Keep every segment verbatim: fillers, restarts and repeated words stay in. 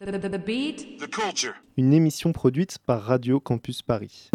The, the, the beat. The culture. Une émission produite par Radio Campus Paris.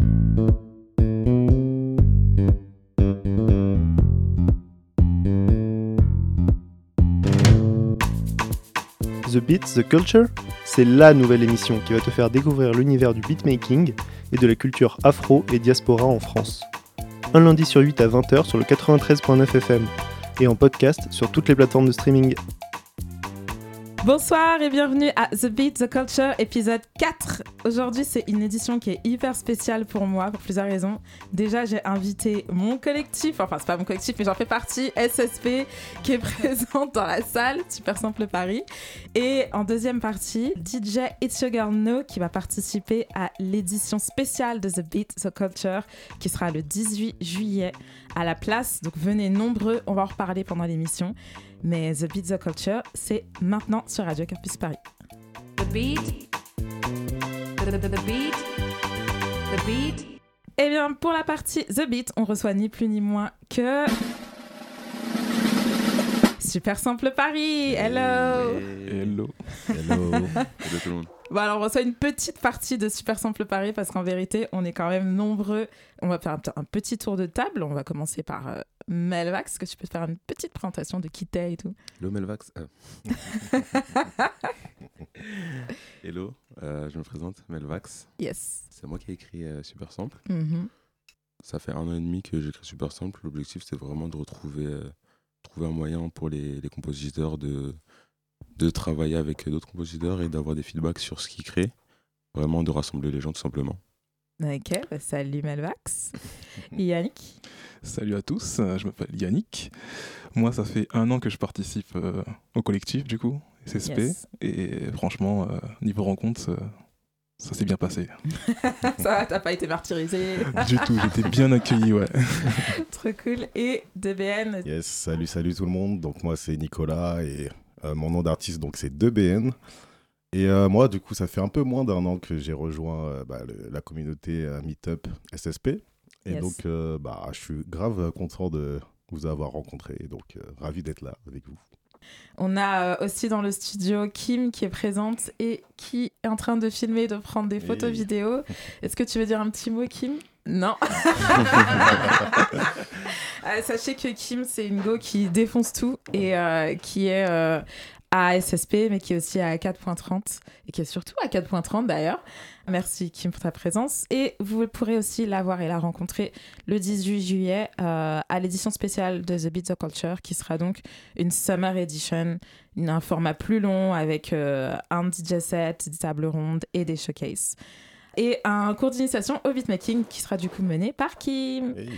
The Beat, The Culture, c'est la nouvelle émission qui va te faire découvrir l'univers du beatmaking et de la culture afro et diaspora en France. Un lundi sur huit à vingt heures sur le quatre-vingt-treize virgule neuf F M et en podcast sur toutes les plateformes de streaming. Bonsoir et bienvenue à The Beat, The Culture, épisode quatre. Aujourd'hui, c'est une édition qui est hyper spéciale pour moi, pour plusieurs raisons. Déjà, j'ai invité mon collectif, enfin, c'est pas mon collectif, mais j'en fais partie, S S P, qui est présente dans la salle, Super Simple Paris. Et en deuxième partie, D J It's Your Girl No, qui va participer à l'édition spéciale de The Beat, The Culture, qui sera le dix-huit juillet à la place. Donc, venez nombreux, on va en reparler pendant l'émission. Mais The Beat, The Culture, c'est maintenant sur Radio Campus Paris. The beat. The, the, the, the beat. The beat. Eh bien, pour la partie The Beat, on reçoit ni plus ni moins que... Super Simple Paris. Hello. Hello. Hello. Hello tout le monde. Bon, alors on reçoit une petite partie de Super Simple Paris parce qu'en vérité, on est quand même nombreux. On va faire un, un petit tour de table. On va commencer par euh, Melvax. Est-ce que tu peux faire une petite présentation de qui t'es et tout? Hello Melvax. Euh. Hello, euh, je me présente, Melvax. Yes. C'est moi qui ai écrit euh, Super Simple. Mm-hmm. Ça fait un an et demi que j'écris Super Simple. L'objectif, c'est vraiment de retrouver euh, trouver un moyen pour les, les compositeurs de... de travailler avec d'autres compositeurs et d'avoir des feedbacks sur ce qu'ils créent, vraiment de rassembler les gens tout simplement. Ok, bah salut Melvax. Yannick. Salut à tous, je m'appelle Yannick. Moi, ça fait un an que je participe euh, au collectif, du coup, S S P. Yes. Et franchement, euh, niveau rencontre, ça, ça s'est bien passé. Ça va, t'as pas été martyrisé. Du tout, j'étais bien accueilli, ouais. Trop cool. Et D B N. Yes, salut, salut tout le monde. Donc moi, c'est Nicolas et euh, mon nom d'artiste, donc c'est deux B N. Et euh, moi, du coup, ça fait un peu moins d'un an que j'ai rejoint euh, bah, le, la communauté euh, Meetup S S P. Et Yes. donc, euh, bah, je suis grave content de vous avoir rencontré. Donc, euh, ravi d'être là avec vous. On a euh, aussi dans le studio Kim qui est présente et qui est en train de filmer, de prendre des photos Hey. vidéos. Est-ce que tu veux dire un petit mot, Kim? Non. Euh, sachez que Kim, c'est une go qui défonce tout et euh, qui est euh, à S S P, mais qui est aussi à quatre point trente et qui est surtout à quatre point trente d'ailleurs. Merci Kim pour ta présence. Et vous pourrez aussi la voir et la rencontrer le dix-huit juillet euh, à l'édition spéciale de The Beat, The Culture, qui sera donc une Summer Edition, une, un format plus long avec euh, un D J set, des tables rondes et des showcases. Et un cours d'initiation au beatmaking qui sera du coup mené par Kim. Hey.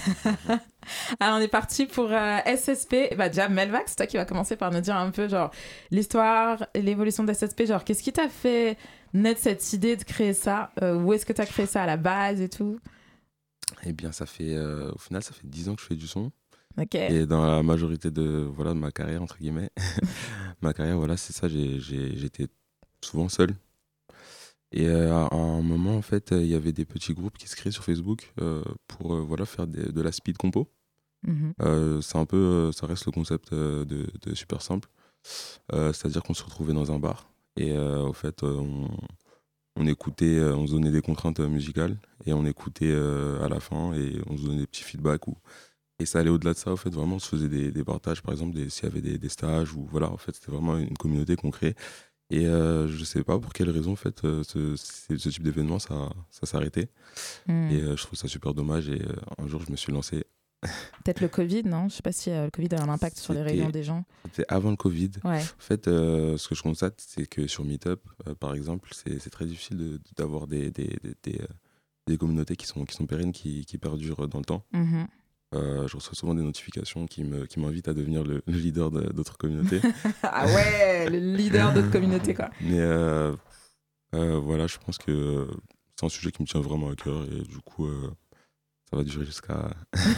Alors on est parti pour euh, S S P. Bah déjà Melvax, toi qui vas commencer par nous dire un peu genre l'histoire et l'évolution de S S P. Genre qu'est-ce qui t'a fait naître cette idée de créer ça? euh, Où est-ce que t'as créé ça à la base et tout? Eh bien, ça fait, euh, au final, ça fait dix ans que je fais du son. Ok. Et dans la majorité de, voilà, de ma carrière, entre guillemets, ma carrière, voilà, c'est ça, j'ai, j'ai, j'étais souvent seul. Et euh, à un moment, en fait, il y avait des petits groupes qui se créaient sur Facebook euh, pour euh, voilà, faire des, de la speed compo. Mhm. Euh, c'est un peu, euh, ça reste le concept euh, de, de Super Simple. Euh, c'est-à-dire qu'on se retrouvait dans un bar et euh, au fait, euh, on, on écoutait, euh, on se donnait des contraintes euh, musicales et on écoutait euh, à la fin et on se donnait des petits feedbacks. Ou... Et ça allait au-delà de ça, au fait, vraiment, on se faisait des, des partages, par exemple, des, s'il y avait des, des stages ou voilà, en fait, c'était vraiment une communauté qu'on créait. Et euh, je sais pas pour quelle raison, en fait, euh, ce, ce, ce type d'événement, ça, ça s'est arrêté. Mm. Et euh, je trouve ça super dommage. Et euh, un jour, je me suis lancé. Peut-être le Covid, non? Je sais pas si euh, le Covid a un impact sur les C'était- réunions des gens. C'était avant le Covid. Ouais. En fait, euh, ce que je constate, c'est que sur Meetup, euh, par exemple, c'est, c'est très difficile de, d'avoir des, des, des, des, euh, des communautés qui sont, qui sont pérennes, qui, qui perdurent dans le temps. Mhm. Euh, je reçois souvent des notifications qui, me, qui m'invitent à devenir le, le leader de, d'autres communautés. Ah ouais, le leader d'autres communautés quoi. Mais euh, euh, voilà, je pense que c'est un sujet qui me tient vraiment à cœur et du coup, euh, ça va durer jusqu'à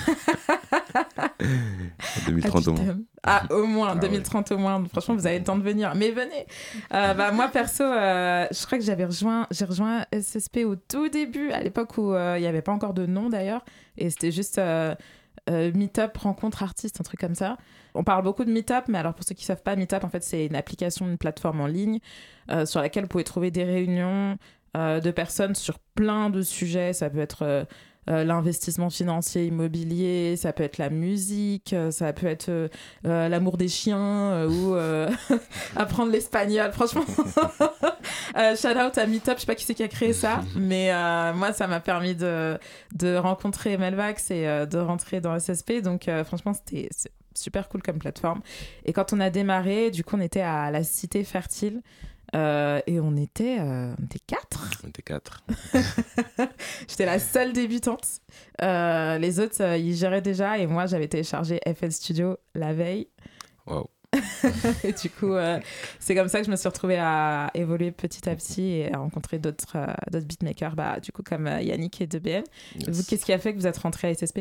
deux mille trente Ah, au moins. putain. Ah, au moins, Ah deux mille trente au moins. Franchement, vous avez le temps de venir. Mais venez. Euh, bah, moi, perso, euh, je crois que j'avais rejoint, j'ai rejoint S S P au tout début, à l'époque où euh, il n'y avait pas encore de nom d'ailleurs. Et c'était juste euh, euh, Meetup, rencontre artiste, un truc comme ça. On parle beaucoup de Meetup, mais alors pour ceux qui ne savent pas, Meetup, en fait, c'est une application, une plateforme en ligne euh, sur laquelle vous pouvez trouver des réunions euh, de personnes sur plein de sujets. Ça peut être euh, euh, l'investissement financier immobilier, ça peut être la musique, euh, ça peut être euh, euh, l'amour des chiens euh, ou euh, apprendre l'espagnol. Franchement, euh, shout out à Meetup, je sais pas qui c'est qui a créé ça, mais euh, moi ça m'a permis de, de rencontrer Melvax et euh, de rentrer dans S S P. Donc euh, franchement, c'était c'est super cool comme plateforme. Et quand on a démarré, du coup, on était à la Cité Fertile. Euh, et on était, euh, on était quatre. On était quatre. J'étais la seule débutante. Euh, les autres, euh, ils géraient déjà. Et moi, j'avais téléchargé F L Studio la veille. Waouh. Et du coup, euh, c'est comme ça que je me suis retrouvée à évoluer petit à petit et à rencontrer d'autres, euh, d'autres beatmakers, bah, du coup, comme euh, Yannick et deux B N. Yes. Et vous, qu'est-ce qui a fait que vous êtes rentrés à S S P ?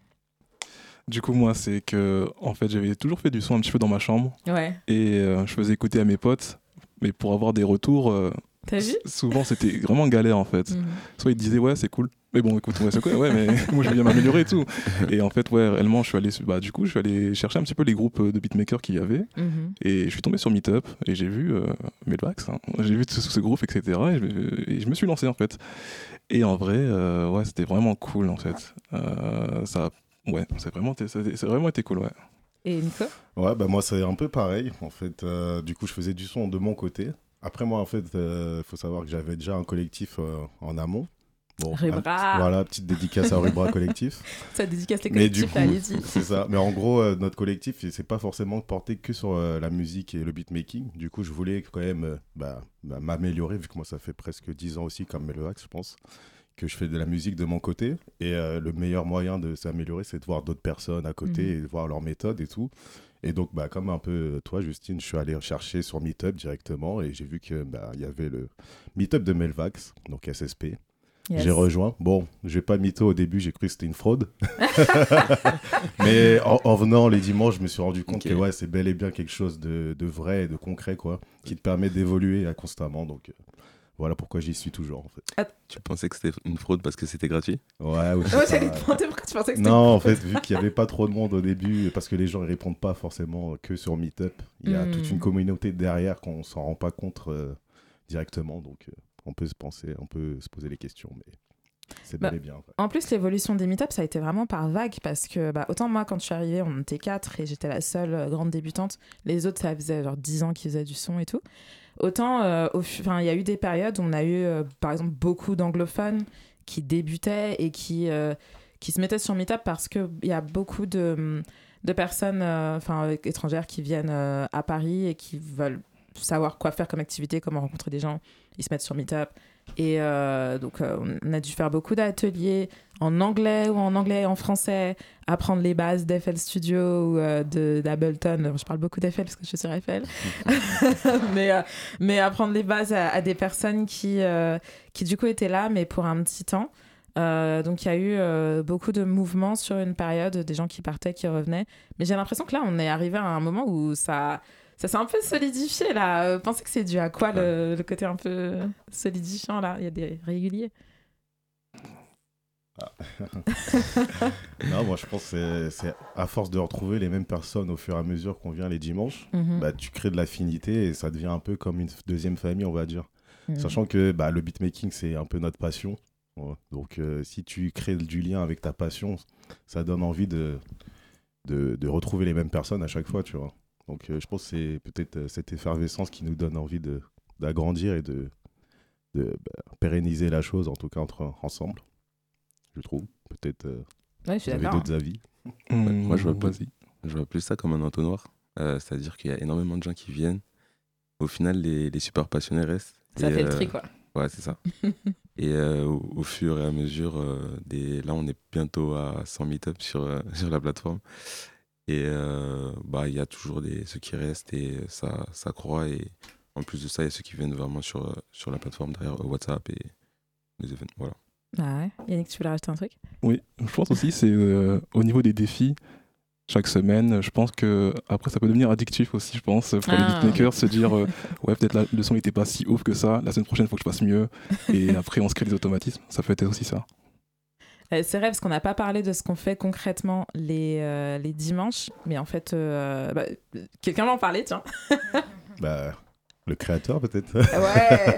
Du coup, moi, c'est que, en fait, j'avais toujours fait du son un petit peu dans ma chambre Ouais. et euh, je faisais écouter à mes potes, mais pour avoir des retours, euh, T'as vu ? s- souvent c'était vraiment galère en fait. Mhm. Soit ils disaient ouais, c'est cool, mais bon, écoute, ouais, c'est cool, ouais, mais moi je vais bien m'améliorer et tout. Et en fait, ouais, réellement, je suis allé, su- bah, du coup, je suis allé chercher un petit peu les groupes euh, de beatmakers qu'il y avait Mhm. et je suis tombé sur Meetup et j'ai vu euh, Melvax, hein. J'ai vu ce, ce groupe, et cetera. Et je, et je me suis lancé en fait. Et en vrai, euh, ouais, c'était vraiment cool en fait. Euh, ça, ouais, c'est vraiment, ça- c'est vraiment été cool, ouais. Et Nico ? Ouais, bah moi c'est un peu pareil. En fait, euh, du coup, je faisais du son de mon côté. Après, moi, en fait, il euh, faut savoir que j'avais déjà un collectif euh, en amont. Bon, Rubra. un- voilà, petite dédicace à Rubra Collectif. Ça dédicace les Mais du collectifs, coup, allez-y. c'est ça. Mais en gros, euh, notre collectif, il- c'est pas forcément porté que sur euh, la musique et le beatmaking. Du coup, je voulais quand même euh, bah, bah, m'améliorer, vu que moi, ça fait presque dix ans aussi, comme Melvax, je pense, que je fais de la musique de mon côté. Et euh, le meilleur moyen de s'améliorer, c'est de voir d'autres personnes à côté Mhm. et de voir leurs méthodes et tout. Et donc, bah, comme un peu euh, toi, Justine, je suis allé chercher sur Meetup directement et j'ai vu qu'il bah, y avait le Meetup de Melvax, donc S S P. Yes. J'ai rejoint. Bon, je vais pas mytho au début, j'ai cru que c'était une fraude. Mais en, en venant les dimanches, je me suis rendu compte Ok. que ouais, c'est bel et bien quelque chose de, de vrai et de concret, quoi, qui te permet d'évoluer euh, constamment. Donc euh, voilà pourquoi j'y suis toujours, en fait. Tu pensais que c'était une fraude parce que c'était gratuit? Ouais, oui, c'est Ouais, ça. j'allais te demander pourquoi tu pensais que c'était. Non, en fait, vu qu'il n'y avait pas trop de monde au début, parce que les gens ne répondent pas forcément que sur Meetup, il y a Mm. toute une communauté derrière qu'on ne s'en rend pas compte euh, directement. Donc, euh, on peut se penser, on peut se poser les questions, mais c'est bel Bah, et bien. Ouais. En plus, l'évolution des meetups, ça a été vraiment par vague parce que, bah, autant moi, quand je suis arrivée, on était quatre et j'étais la seule euh, grande débutante. Les autres, ça faisait genre dix ans qu'ils faisaient du son et tout. Autant, euh, au fu- enfin, il y a eu des périodes où on a eu, euh, par exemple, beaucoup d'anglophones qui débutaient et qui, euh, qui se mettaient sur Meetup parce qu'il y a beaucoup de, de personnes euh, enfin, euh, étrangères qui viennent euh, à Paris et qui veulent savoir quoi faire comme activité, comment rencontrer des gens. Ils se mettent sur Meetup. Et euh, donc, euh, on a dû faire beaucoup d'ateliers en anglais ou en anglais et en français, apprendre les bases d'F L Studio ou euh, de, d'Ableton. Je parle beaucoup d'F L parce que je suis sur F L. mais, euh, mais apprendre les bases à, à des personnes qui, euh, qui, du coup, étaient là, mais pour un petit temps. Euh, donc, il y a eu euh, beaucoup de mouvements sur une période, des gens qui partaient, qui revenaient. Mais j'ai l'impression que là, on est arrivé à un moment où ça... Ça s'est un peu solidifié là. Euh, pensez que c'est dû à quoi le, le côté un peu solidifiant là? Il y a des réguliers. Non, moi je pense que c'est- c'est à force de retrouver les mêmes personnes au fur et à mesure qu'on vient les dimanches, Mhm. bah, tu crées de l'affinité et ça devient un peu comme une deuxième famille, on va dire. Mhm. Sachant que bah, le beatmaking, c'est un peu notre passion. Ouais. Donc euh, si tu crées du lien avec ta passion, ça donne envie de, de, de retrouver les mêmes personnes à chaque fois, tu vois. Donc euh, je pense que c'est peut-être euh, cette effervescence qui nous donne envie de, d'agrandir et de, de bah, pérenniser la chose, en tout cas entre, ensemble, je trouve. Peut-être euh, Ouais, je suis vous avez d'accord. d'autres avis. moi, je vois pas. Vas-y. Je vois plus ça comme un entonnoir. Euh, c'est-à-dire qu'il y a énormément de gens qui viennent. Au final, les, les super passionnés restent. Ça Et, fait le euh, tri quoi. Ouais, c'est ça. Et euh, au, au fur et à mesure, euh, des... là, on est bientôt à cent meet-up sur, euh, sur la plateforme. Et euh, bah, il y a toujours des... ceux qui restent et ça, ça croît. Et en plus de ça, il y a ceux qui viennent vraiment sur, euh, sur la plateforme derrière euh, WhatsApp et les événements. Voilà. Ah ouais. Yannick, tu voulais rajouter un truc? Oui, je pense aussi c'est euh, au niveau des défis chaque semaine. Je pense que après ça peut devenir addictif aussi. Je pense pour Ah. les beatmakers se dire euh, ouais peut-être la- le son n'était pas si ouf que ça. La semaine prochaine il faut que je fasse mieux. Et après on se crée des automatismes. Ça peut être aussi ça. Euh, c'est vrai parce qu'on n'a pas parlé de ce qu'on fait concrètement les, euh, les dimanches, mais en fait, euh, bah, quelqu'un va en parler, tiens. Bah, le créateur peut-être. Ouais.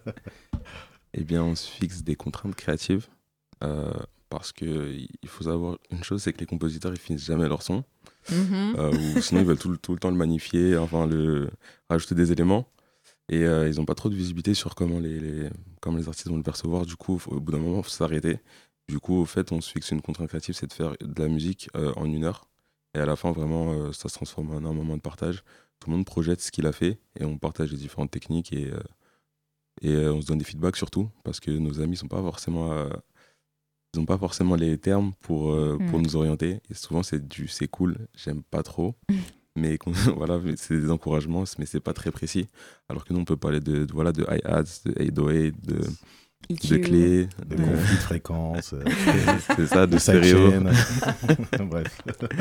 Eh bien, on se fixe des contraintes créatives euh, parce qu'il faut savoir une chose, c'est que les compositeurs, ils finissent jamais leur son. Mm-hmm. Euh, ou sinon, ils veulent tout, tout le temps le magnifier, enfin, le, rajouter des éléments. Et euh, ils n'ont pas trop de visibilité sur comment les, les, comment les artistes vont le percevoir. Du coup, faut, au bout d'un moment, il faut s'arrêter. Du coup, au fait, on se fixe une contrainte créative, c'est de faire de la musique euh, en une heure. Et à la fin, vraiment, euh, ça se transforme en un moment de partage. Tout le monde projette ce qu'il a fait et on partage les différentes techniques et, euh, et euh, on se donne des feedbacks surtout parce que nos amis sont pas forcément, euh, ils n'ont pas forcément les termes pour, euh, pour Mm. nous orienter. Et souvent, c'est du c'est cool, j'aime pas trop. Mais voilà, c'est des encouragements, mais c'est pas très précis. Alors que nous, on peut parler de, de, voilà, de hi-hats, de eight oh eight, de, E Q. de clés, De de- conflits de fréquences, euh, c'est ça, de de stéréo, sidechain. Bref.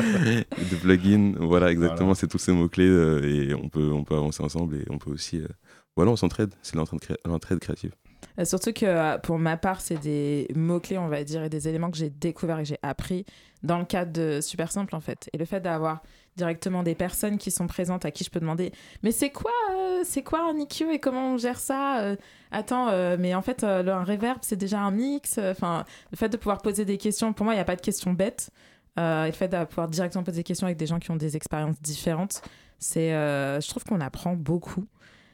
de plugins. Voilà, exactement, Voilà. c'est tous ces mots-clés euh, et on peut, on peut avancer ensemble et on peut aussi. euh, Voilà, on s'entraide, c'est l'entraide, cré... l'entraide créative. Euh, Surtout que euh, pour ma part, c'est des mots-clés, on va dire, et des éléments que j'ai découverts et que j'ai appris dans le cadre de Super Simple, en fait. Et le fait d'avoir directement des personnes qui sont présentes à qui je peux demander « Mais c'est quoi, euh, c'est quoi un E Q et comment on gère ça euh, Attends, euh, mais en fait, euh, le, un reverb, c'est déjà un mix. » Enfin, le fait de pouvoir poser des questions, pour moi, il n'y a pas de questions bêtes. Euh, et le fait de pouvoir directement poser des questions avec des gens qui ont des expériences différentes, c'est, euh, je trouve qu'on apprend beaucoup.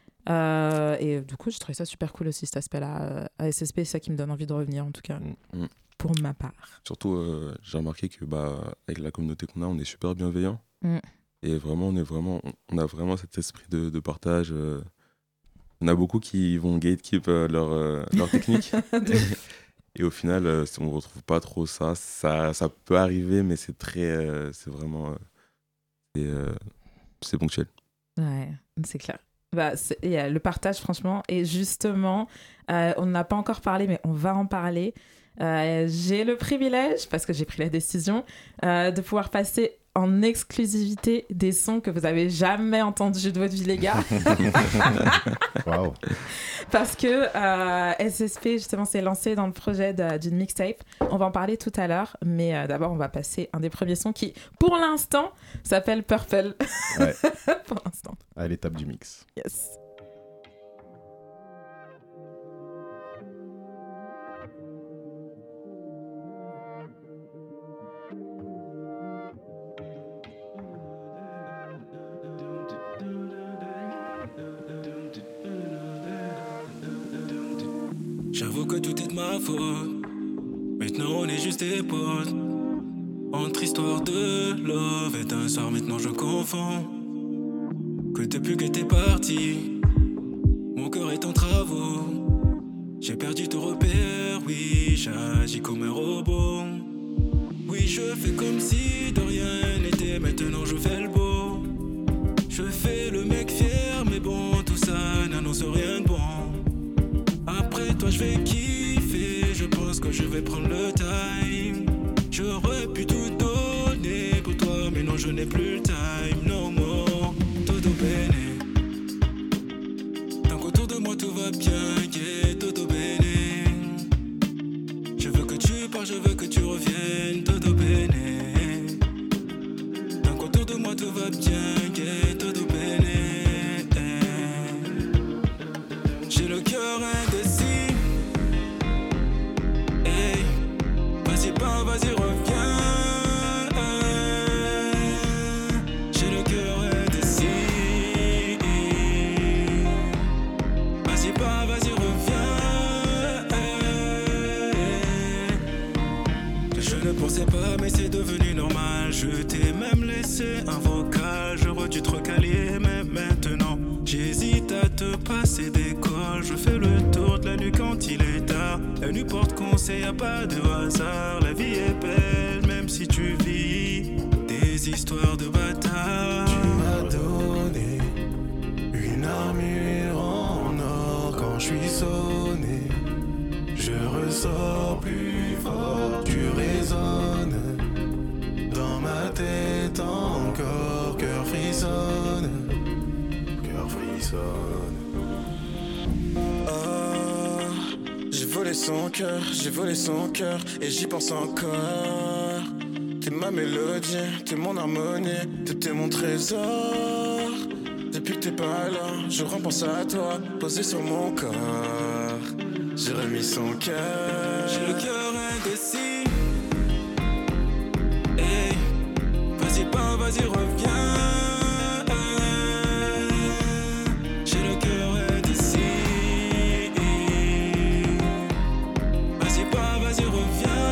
Euh, et du coup, je trouvais ça super cool aussi, cet aspect-là. Euh, à S S P, c'est ça qui me donne envie de revenir, en tout cas, Mm, mm. pour ma part. Surtout, euh, j'ai remarqué que bah, avec la communauté qu'on a, on est super bienveillant. Mm. Et vraiment, on, est vraiment, on a vraiment cet esprit de, de partage. euh. On a beaucoup qui vont gatekeep euh, leur, euh, leur technique. Et au final, euh, on ne retrouve pas trop ça. ça. Ça peut arriver, mais c'est très. euh, c'est vraiment. euh, c'est, euh, c'est ponctuel. Ouais, c'est clair. Bah, c'est- il y a le partage, franchement. Et justement, euh, on n'a pas encore parlé, mais on va en parler. Euh, j'ai le privilège, parce que j'ai pris la décision, euh, de pouvoir passer en exclusivité des sons que vous avez jamais entendus de votre vie, les gars. Waouh. Parce que euh, S S P, justement, s'est lancé dans le projet de- d'une mixtape. On va en parler tout à l'heure, mais euh, d'abord, on va passer un des premiers sons qui, pour l'instant, s'appelle Purple. Ouais. Pour l'instant, À l'étape du mix. yes. J'avoue que tout est de ma faute. Maintenant on est juste des potes. Entre histoire de love et d'un soir, maintenant je confonds. Que depuis que t'es parti, mon cœur est en travaux. J'ai perdu tout repère, oui, j'agis comme un robot. Oui, je fais comme si de rien n'était, maintenant je fais le beau. Je fais le mec fier, mais bon, tout ça n'annonce rien de bon. Après toi je vais kiffer, je pense que je vais prendre le time. J'aurais pu tout donner pour toi, mais non je n'ai plus le time, no more. Todo bene. Tant qu'autour de moi tout va bien, yeah, todo bene. Je veux que tu pars, je veux que tu reviennes, todo bene. Tant qu'autour de moi tout va bien, yeah, todo bene. J'ai le cœur indécis. Hey, vas-y pas, vas-y reviens. J'ai le cœur indécis. Vas-y pas, vas-y reviens. Je ne pensais pas, mais c'est devenu normal. Je t'ai même laissé un vocal. J'aurais dû te recaler, mais maintenant j'hésite à te passer des calls. Je fais le tour de la nuit quand il est tard. La nuit porte conseil, y'a pas de hasard. La vie est belle, même si tu vis des histoires de bâtards. Tu m'as donné une armure en or quand je suis sonné. Je ressors plus fort, tu résonnes. Dans ma tête encore, cœur frissonne. Cœur frissonne. Ah, j'ai volé volé son cœur, j'ai volé son cœur et j'y pense encore. T'es ma mélodie, t'es mon harmonie, t'es mon trésor. Depuis que t'es pas là, je repense à toi, posé sur mon corps. J'ai remis son cœur. J'ai le cœur indécis. Hey, vas-y pas, vas-y reviens. J'ai le cœur indécis. Vas-y pas, vas-y reviens.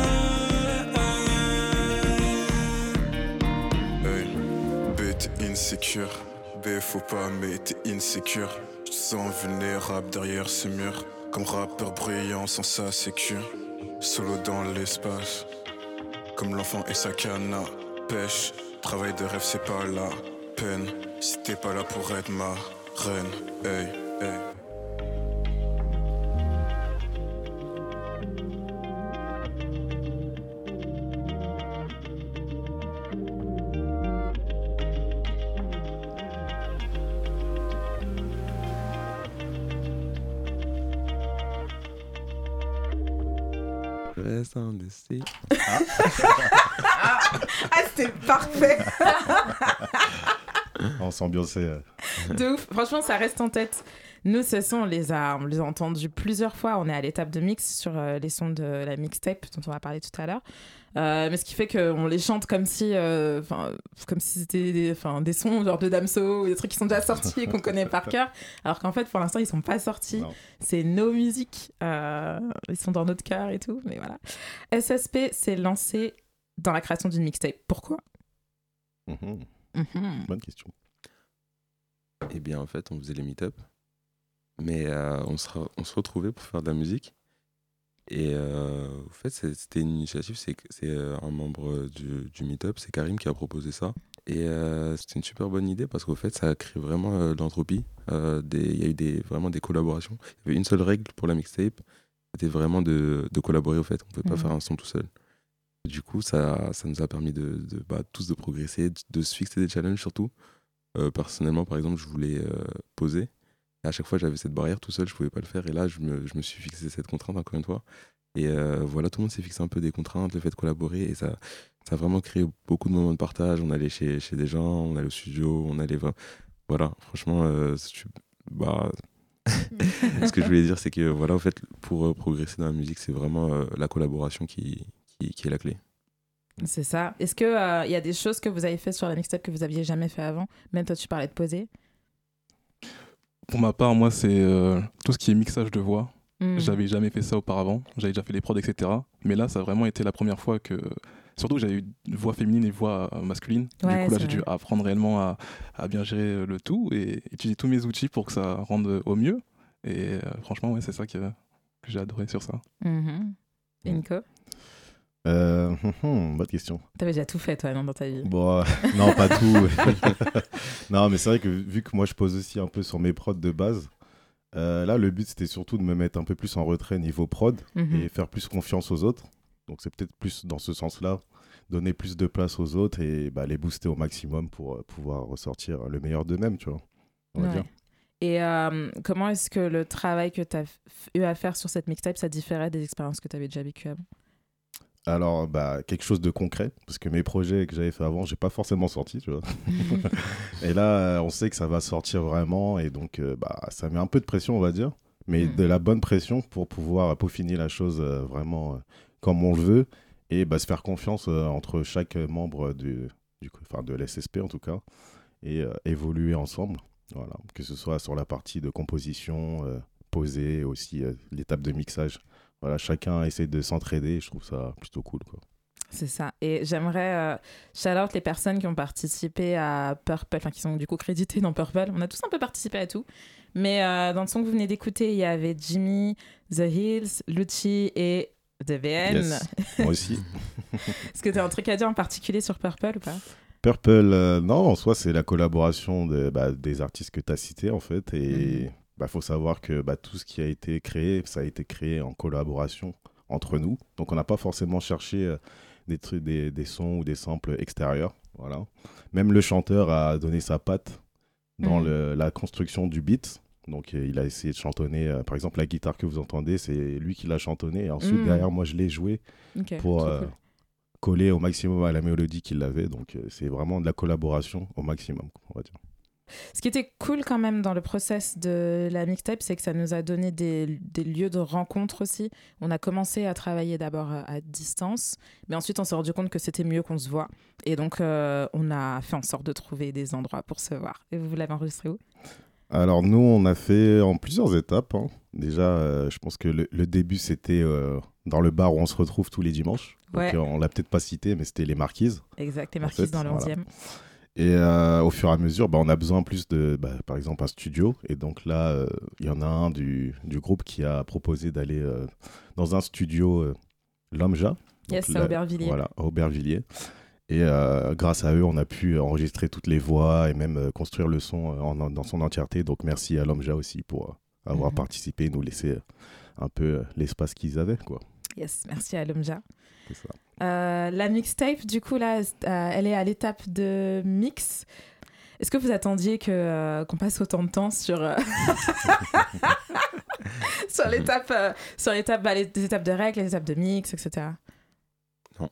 Hey, B t'es insécure, B faut pas mais t'es insécure. Je te sens vulnérable derrière ce mur, comme rappeur brillant sans sa sécu. Solo dans l'espace, comme l'enfant et sa canne à pêche. Travail de rêve c'est pas la peine, si t'es pas là pour être ma reine. Hey, hey. Reste indécis. Ah, c'était parfait. On s'ambiançait. euh. De ouf. Franchement, ça reste en tête. Nous, ce son, on les a, on les a entendus plusieurs fois. On est à l'étape de mix sur euh, les sons de la mixtape dont on va parler tout à l'heure. Euh, mais ce qui fait qu'on les chante comme si, euh, comme si c'était des, des sons genre de Damso ou des trucs qui sont déjà sortis et qu'on connaît par cœur. Alors qu'en fait, pour l'instant, ils sont pas sortis. Non. C'est nos musiques. Euh, ils sont dans notre cœur et tout. Mais voilà. S S P s'est lancé dans la création d'une mixtape. Pourquoi? Mhm. Mhm. Bonne question. Eh bien, en fait, on faisait les meet-up, mais euh, on, se re- on se retrouvait pour faire de la musique. Et euh, en fait, c'est- c'était une initiative, c'est que- c'est euh, un membre du, du meet-up, c'est Karim qui a proposé ça. Et euh, c'était une super bonne idée parce qu'au fait, ça a créé vraiment euh, de l'entropie. Euh, des- Il y a eu des, vraiment des collaborations. Il y avait une seule règle pour la mixtape, c'était vraiment de, de collaborer au fait. On ne pouvait pas Mhm. faire un son tout seul. Du coup, ça, ça nous a permis de, de, bah, tous de progresser, de, de se fixer des challenges surtout. Euh, personnellement, par exemple, je voulais euh, poser. Et à chaque fois, j'avais cette barrière tout seul, je pouvais pas le faire. Et là, je me, je me suis fixé cette contrainte encore une fois. Et euh, voilà, tout le monde s'est fixé un peu des contraintes, le fait de collaborer. Et ça, ça a vraiment créé beaucoup de moments de partage. On allait chez, chez des gens, on allait au studio, on allait. va- Voilà, franchement, euh, si tu- bah, ce que je voulais dire, c'est que voilà, en fait, pour euh, progresser dans la musique, c'est vraiment euh, la collaboration qui, qui, qui est la clé. C'est ça. Est-ce qu'il euh, y a des choses que vous avez fait sur la mixtape que vous aviez jamais fait avant? Même toi, tu parlais de poser. Pour ma part, moi, c'est euh, tout ce qui est mixage de voix. Mm. J'avais jamais fait ça auparavant. J'avais déjà fait les prods, et cetera. Mais là, ça a vraiment été la première fois que. Surtout que j'avais eu une voix féminine et une voix euh, masculine. Ouais, du coup, là, c'est j'ai dû vrai. apprendre réellement à, à bien gérer le tout et utiliser tous mes outils pour que ça rende au mieux. Et euh, franchement, ouais, c'est ça que, que j'ai adoré sur ça. Mhm. Et Nico, Euh, hum, hum, bonne question. t'avais déjà tout fait, toi, non, dans ta vie? Bon, euh, non, pas tout. Non, mais c'est vrai que vu que moi je pose aussi un peu sur mes prods de base, euh, là le but c'était surtout de me mettre un peu plus en retrait niveau prod Mhm. et faire plus confiance aux autres. Donc c'est peut-être plus dans ce sens-là, donner plus de place aux autres et bah, les booster au maximum pour euh, pouvoir ressortir le meilleur d'eux-mêmes, tu vois. On va Ouais. dire. Et euh, comment est-ce que le travail que tu as eu à faire sur cette mixtape, ça différait des expériences que tu avais déjà vécues avant? Alors, bah, quelque chose de concret, parce que mes projets que j'avais fait avant, j'ai pas forcément sorti, tu vois. Et là, euh, on sait que ça va sortir vraiment, et donc euh, bah, ça met un peu de pression, on va dire, mais Mm. de la bonne pression pour pouvoir peaufiner la chose euh, vraiment euh, comme on le veut, et bah, se faire confiance euh, entre chaque membre du, du, enfin, de l'S S P en tout cas, et euh, évoluer ensemble, voilà, que ce soit sur la partie de composition, euh, poser, aussi euh, l'étape de mixage. Voilà, chacun essaie de s'entraider et je trouve ça plutôt cool, quoi. C'est ça. Et j'aimerais euh, shout-out les personnes qui ont participé à Purple, enfin qui sont du coup créditées dans Purple. On a tous un peu participé à tout. Mais euh, dans le son que vous venez d'écouter, il y avait Jimmy, The Hills, Lucci et D V N. Yes, moi aussi. Est-ce que tu as un truc à dire en particulier sur Purple ou pas? Purple, euh, non, en soi, c'est la collaboration de, bah, des artistes que tu as cités, en fait. Et il bah, faut savoir que bah, tout ce qui a été créé, ça a été créé en collaboration entre nous. Donc, on n'a pas forcément cherché euh, des, trucs, des, des sons ou des samples extérieurs. Voilà. Même le chanteur a donné sa patte dans Mhm. le, la construction du beat. Donc euh, il a essayé de chantonner. euh, par exemple, la guitare que vous entendez, c'est lui qui l'a chantonné. Et ensuite, Mm. derrière, moi, je l'ai joué Ok, pour trop euh, cool. coller au maximum à la mélodie qu'il avait. Donc euh, c'est vraiment de la collaboration au maximum, on va dire. Ce qui était cool quand même dans le process de la mixtape, c'est que ça nous a donné des, des lieux de rencontre aussi. On a commencé à travailler d'abord à, à distance, mais ensuite on s'est rendu compte que c'était mieux qu'on se voit. Et donc euh, on a fait en sorte de trouver des endroits pour se voir. Et vous, vous l'avez enregistré où ? Alors nous, on a fait en plusieurs étapes. hein. Déjà, euh, je pense que le, le début, c'était euh, dans le bar où on se retrouve tous les dimanches. Donc Ouais. euh, on l'a peut-être pas cité, mais c'était les Marquises. Exact, les En Marquises fait, dans le voilà. onzième. Et euh, au fur et à mesure, bah, on a besoin plus de, bah, par exemple, un studio. Et donc là, euh, il y en a un du, du groupe qui a proposé d'aller euh, dans un studio, euh, L'Omja. Yes, Donc à là- Aubervilliers. Voilà, à Aubervilliers. Et euh, grâce à eux, on a pu enregistrer toutes les voix et même euh, construire le son euh, en- dans son entièreté. Donc merci à L'Omja aussi pour euh, avoir Mhm. participé et nous laisser euh, un peu euh, l'espace qu'ils avaient, quoi. Yes, merci à Lomja. C'est ça. Euh, la mixtape, du coup, là, euh, elle est à l'étape de mix. Est-ce que vous attendiez que, euh, qu'on passe autant de temps sur, euh, sur l'étape, euh, sur l'étape, bah, les, les étapes de règles, les étapes de mix, et cetera. Non,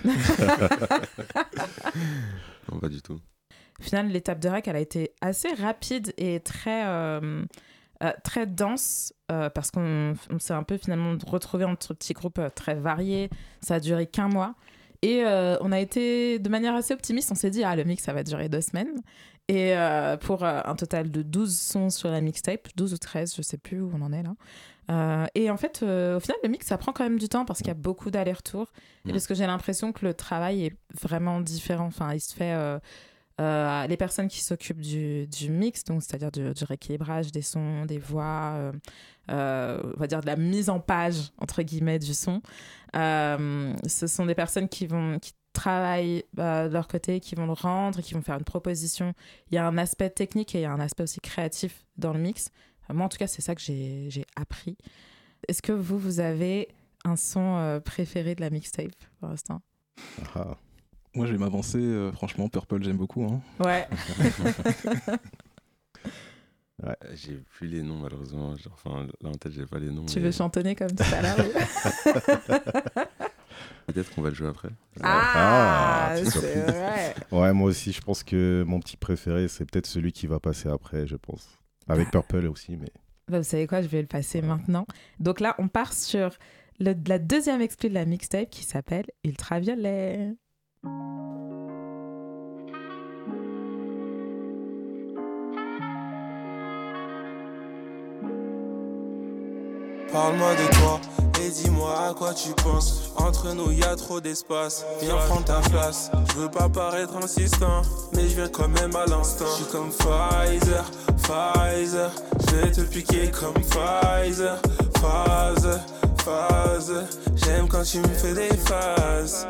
pas du tout. Au final, l'étape de rec, elle a été assez rapide et très, euh, euh, très dense euh, parce qu'on on s'est un peu finalement retrouvé entre petits groupes euh, très variés. Ça a duré qu'un mois. Et euh, on a été de manière assez optimiste. On s'est dit, ah, le mix, ça va durer deux semaines. Et euh, pour euh, un total de douze sons sur la mixtape, douze ou treize, je sais plus où on en est là. Euh, et en fait, euh, au final, le mix, ça prend quand même du temps parce qu'il y a beaucoup d'allers-retours. Et Mm. parce parce que j'ai l'impression que le travail est vraiment différent. Enfin, il se fait... Euh, euh, les personnes qui s'occupent du, du mix, donc c'est-à-dire du, du rééquilibrage des sons, des voix, euh, euh, on va dire de la mise en page entre guillemets du son, euh, ce sont des personnes qui vont qui travaillent euh, de leur côté, qui vont le rendre, qui vont faire une proposition. Il y a un aspect technique et il y a un aspect aussi créatif dans le mix. Euh, moi en tout cas c'est ça que j'ai, j'ai appris. Est-ce que vous vous avez un son euh, préféré de la mixtape pour l'instant? Ah. Moi, je vais m'avancer. euh, franchement, Purple, j'aime beaucoup. Hein. Ouais. Euh, J'ai plus les noms malheureusement. Genre, Enfin, là en tête, j'ai pas les noms. Tu mais veux chantonner comme tout à l'heure? Peut-être qu'on va le jouer après. Ah, Ah, petite c'est surprise. vrai. Ouais, moi aussi, je pense que mon petit préféré, c'est peut-être celui qui va passer après, je pense. Avec Ah. Purple aussi, mais... Bah, vous savez quoi, je vais le passer maintenant. Donc là, on part sur le, la deuxième exclue de la mixtape qui s'appelle Ultraviolet. Parle-moi de toi et dis-moi à quoi tu penses. Entre nous y a trop d'espace. Viens prendre ta place. Je veux pas paraître insistant, mais je viens quand même à l'instant. Je suis comme Pfizer, Pfizer. Je vais te piquer comme Pfizer, phase, phase. J'aime quand tu me fais des phases.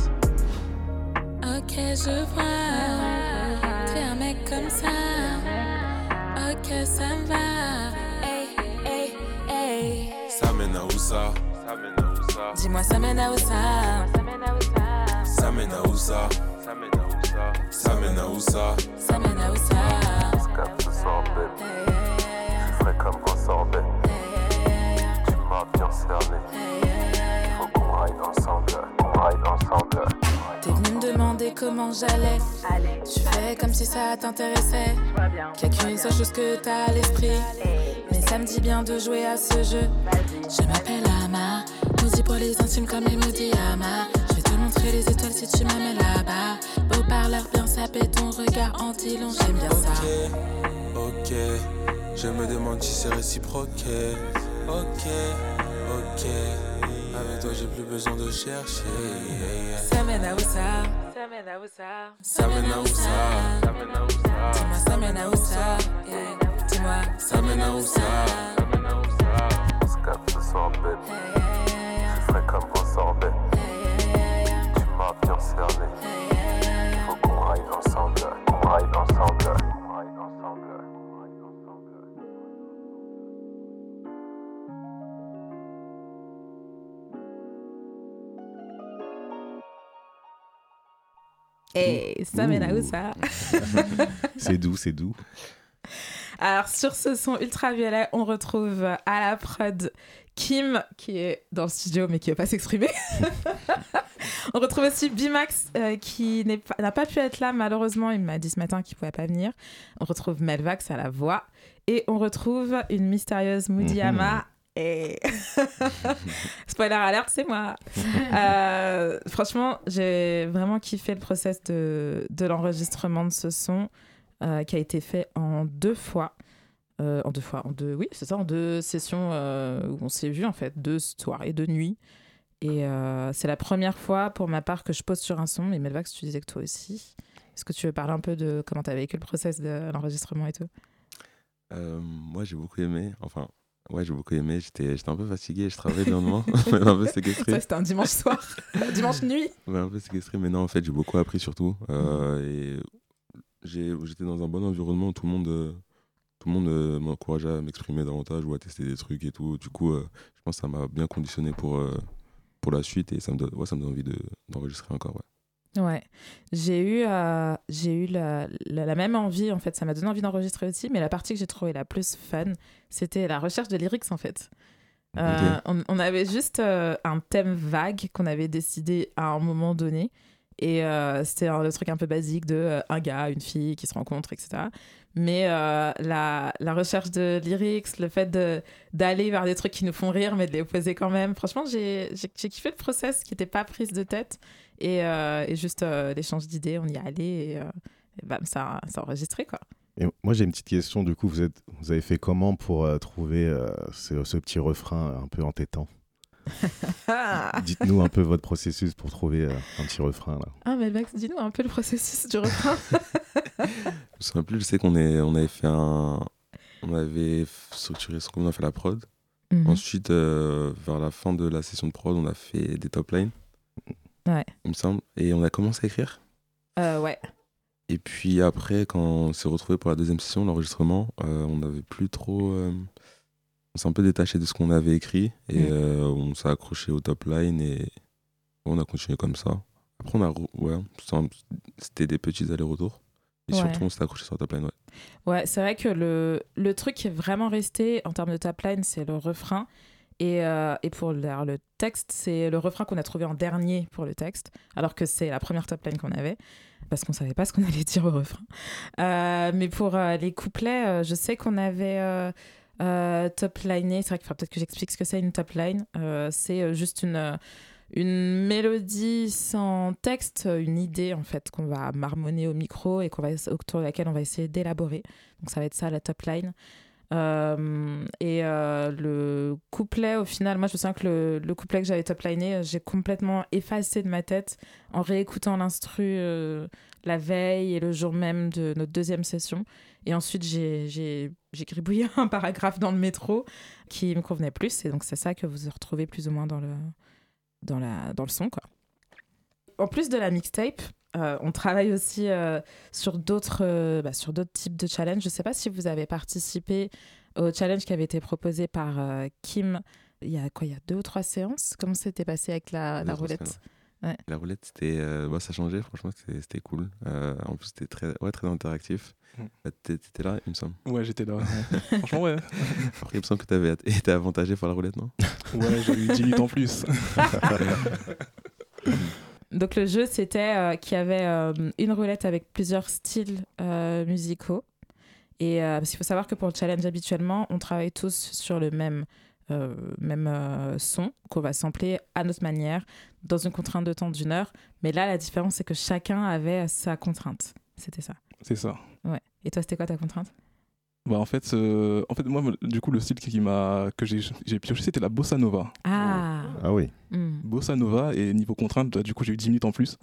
Ok, je vois. T'es un mec comme ça. Ok, ça me va. Hey, hey, hey. Ça mène à où ça? Dis-moi, ça mène à où ça? Ça mène à où ça? Ça mène à où ça? Ça mène à où ça? Ce soir, bébé, je ferai comme un sorbet. Tu m'as bien cerné. Faut qu'on raille ensemble, qu'on raille ensemble. T'es venu me demander comment j'allais. Tu fais comme si ça t'intéressait. Qu'il n'y a qu'une seule chose que t'as à l'esprit. Mais ça me dit bien de jouer à ce jeu. Je m'appelle Ama. Moody pour les intimes comme les Moody Ama. Je vais te montrer les étoiles si tu m'amènes là-bas. Beau parleur bien sapé, ton regard anti-long, j'aime bien ça. Ok, ok. Je me demande si c'est réciproqué. Ok, ok. Avec toi j'ai plus besoin de chercher. Ça mène à où ça? Ça mène à où ça? Ça mène à où ça? Dis-moi, ça mène à où ça? Yeah. Dis-moi, Ça mène à où ça? Scap ce soir, bébé, je ferai comme un sorbet. Tu m'as bien cerné. Faut qu'on raille ensemble, qu'on raille ensemble. Qu'on raille ensemble. Et ça mène à où ça? C'est doux, c'est doux. Alors, sur ce son ultraviolet, on retrouve à la prod Kim, qui est dans le studio, mais qui ne veut pas s'exprimer. On retrouve aussi Bimax, euh, qui n'est pas, n'a pas pu être là, malheureusement. Il m'a dit ce matin qu'il ne pouvait pas venir. On retrouve Melvax à la voix. Et on retrouve une mystérieuse Moudiyama. Mm-hmm. Et spoiler alert, c'est moi. euh, franchement, j'ai vraiment kiffé le process de, de l'enregistrement de ce son, euh, qui a été fait en deux fois. Euh, en deux fois, en deux, oui, c'est ça, en deux sessions euh, où on s'est vu en fait, deux soirées, deux nuits. Et euh, c'est la première fois pour ma part que je pose sur un son. Et Melvax, tu disais que toi aussi. Est-ce que tu veux parler un peu de comment tu as vécu le process de l'enregistrement et tout? euh, Moi, j'ai beaucoup aimé. Enfin, ouais, j'ai beaucoup aimé. J'étais, j'étais un peu fatigué. Je travaillais le lendemain. un peu séquestré. Ça, c'était un dimanche soir, dimanche nuit. Ouais, un peu séquestré. Mais non, en fait, j'ai beaucoup appris surtout. Euh, et j'ai, j'étais dans un bon environnement où tout le monde. Euh, Tout le monde euh, m'encourageait à m'exprimer davantage ou à tester des trucs et tout. Du coup, euh, je pense que ça m'a bien conditionné pour, euh, pour la suite et ça me donne, ouais, ça me donne envie de, d'enregistrer encore. Ouais, ouais. J'ai eu, euh, j'ai eu la, la, la même envie, en fait. Ça m'a donné envie d'enregistrer aussi, mais la partie que j'ai trouvée la plus fun, c'était la recherche de lyrics, en fait. Euh, okay. on, on avait juste euh, un thème vague qu'on avait décidé à un moment donné. Et euh, c'était un, le truc un peu basique de euh, un gars, une fille qui se rencontrent, et cetera. Mais euh, la, la recherche de lyrics, le fait de, d'aller vers des trucs qui nous font rire, mais de les poser quand même. Franchement, j'ai, j'ai, j'ai kiffé le process qui n'était pas prise de tête. Et, euh, et juste euh, l'échange d'idées, on y allait et, euh, et bam, ça, ça enregistré, quoi. Et moi, j'ai une petite question. Du coup, vous, êtes, vous avez fait comment pour euh, trouver euh, ce, ce petit refrain un peu entêtant? Dites-nous un peu votre processus pour trouver euh, un petit refrain là. Ah mais Max, dis-nous un peu le processus du refrain. Je me souviens plus, je sais qu'on est, on avait fait un, on avait structuré ce qu'on a fait la prod. Mm-hmm. Ensuite, euh, vers la fin de la session de prod, on a fait des top lines. Ouais. Il me semble, et on a commencé à écrire. Euh, ouais. Et puis après, quand on s'est retrouvé pour la deuxième session, l'enregistrement, euh, on n'avait plus trop. Euh, On s'est un peu détaché de ce qu'on avait écrit et mmh. euh, on s'est accroché au top line et on a continué comme ça. Après, on a, ouais, c'était des petits allers-retours. Et ouais. surtout, on s'est accroché sur le top line. Ouais, ouais c'est vrai que le, le truc qui est vraiment resté en termes de top line, c'est le refrain. Et, euh, et pour le, le texte, c'est le refrain qu'on a trouvé en dernier pour le texte, alors que c'est la première top line qu'on avait, parce qu'on ne savait pas ce qu'on allait dire au refrain. Euh, mais pour euh, les couplets, euh, je sais qu'on avait... Euh, Euh, top liné, c'est vrai qu'il faudra peut-être que j'explique ce que c'est une top line. Euh, c'est juste une, une mélodie sans texte, une idée en fait qu'on va marmonner au micro et qu'on va, autour de laquelle on va essayer d'élaborer. Donc ça va être ça la top line. Euh, et euh, le couplet, au final, moi je me souviens que le, le couplet que j'avais top liné, j'ai complètement effacé de ma tête en réécoutant l'instru euh, la veille et le jour même de notre deuxième session. Et ensuite, j'ai, j'ai, j'ai gribouillé un paragraphe dans le métro qui me convenait plus. Et donc, c'est ça que vous retrouvez plus ou moins dans le, dans la, dans le son, quoi. En plus de la mixtape, euh, on travaille aussi euh, sur, d'autres, euh, bah, sur d'autres types de challenges. Je ne sais pas si vous avez participé au challenge qui avait été proposé par euh, Kim il y a quoi, il y a deux ou trois séances. Comment c'était passé avec la, la roulette? Ouais. La roulette, c'était, euh, bah, ça changeait, franchement, c'était, c'était cool. Euh, en plus, c'était très, ouais, très interactif. Mm. T'étais là, il me semble. Ouais, j'étais là. Ouais. Franchement, ouais. Après, il me semble que t'avais été avantagé par la roulette, non? Ouais, j'ai eu dix minutes en plus. Donc, le jeu, c'était euh, qu'il y avait euh, une roulette avec plusieurs styles euh, musicaux. Et euh, parce qu'il faut savoir que pour le challenge, habituellement, on travaille tous sur le même. Euh, même euh, son qu'on va sampler à notre manière dans une contrainte de temps d'une heure, mais là la différence c'est que chacun avait sa contrainte. C'était ça. C'est ça. Ouais. Et toi c'était quoi ta contrainte? Bah en fait, euh, en fait moi du coup le style qui m'a que j'ai j'ai pioché c'était la bossa nova. Ah. Ah oui. Mm. Bossa nova et niveau contrainte bah, du coup j'ai eu dix minutes en plus.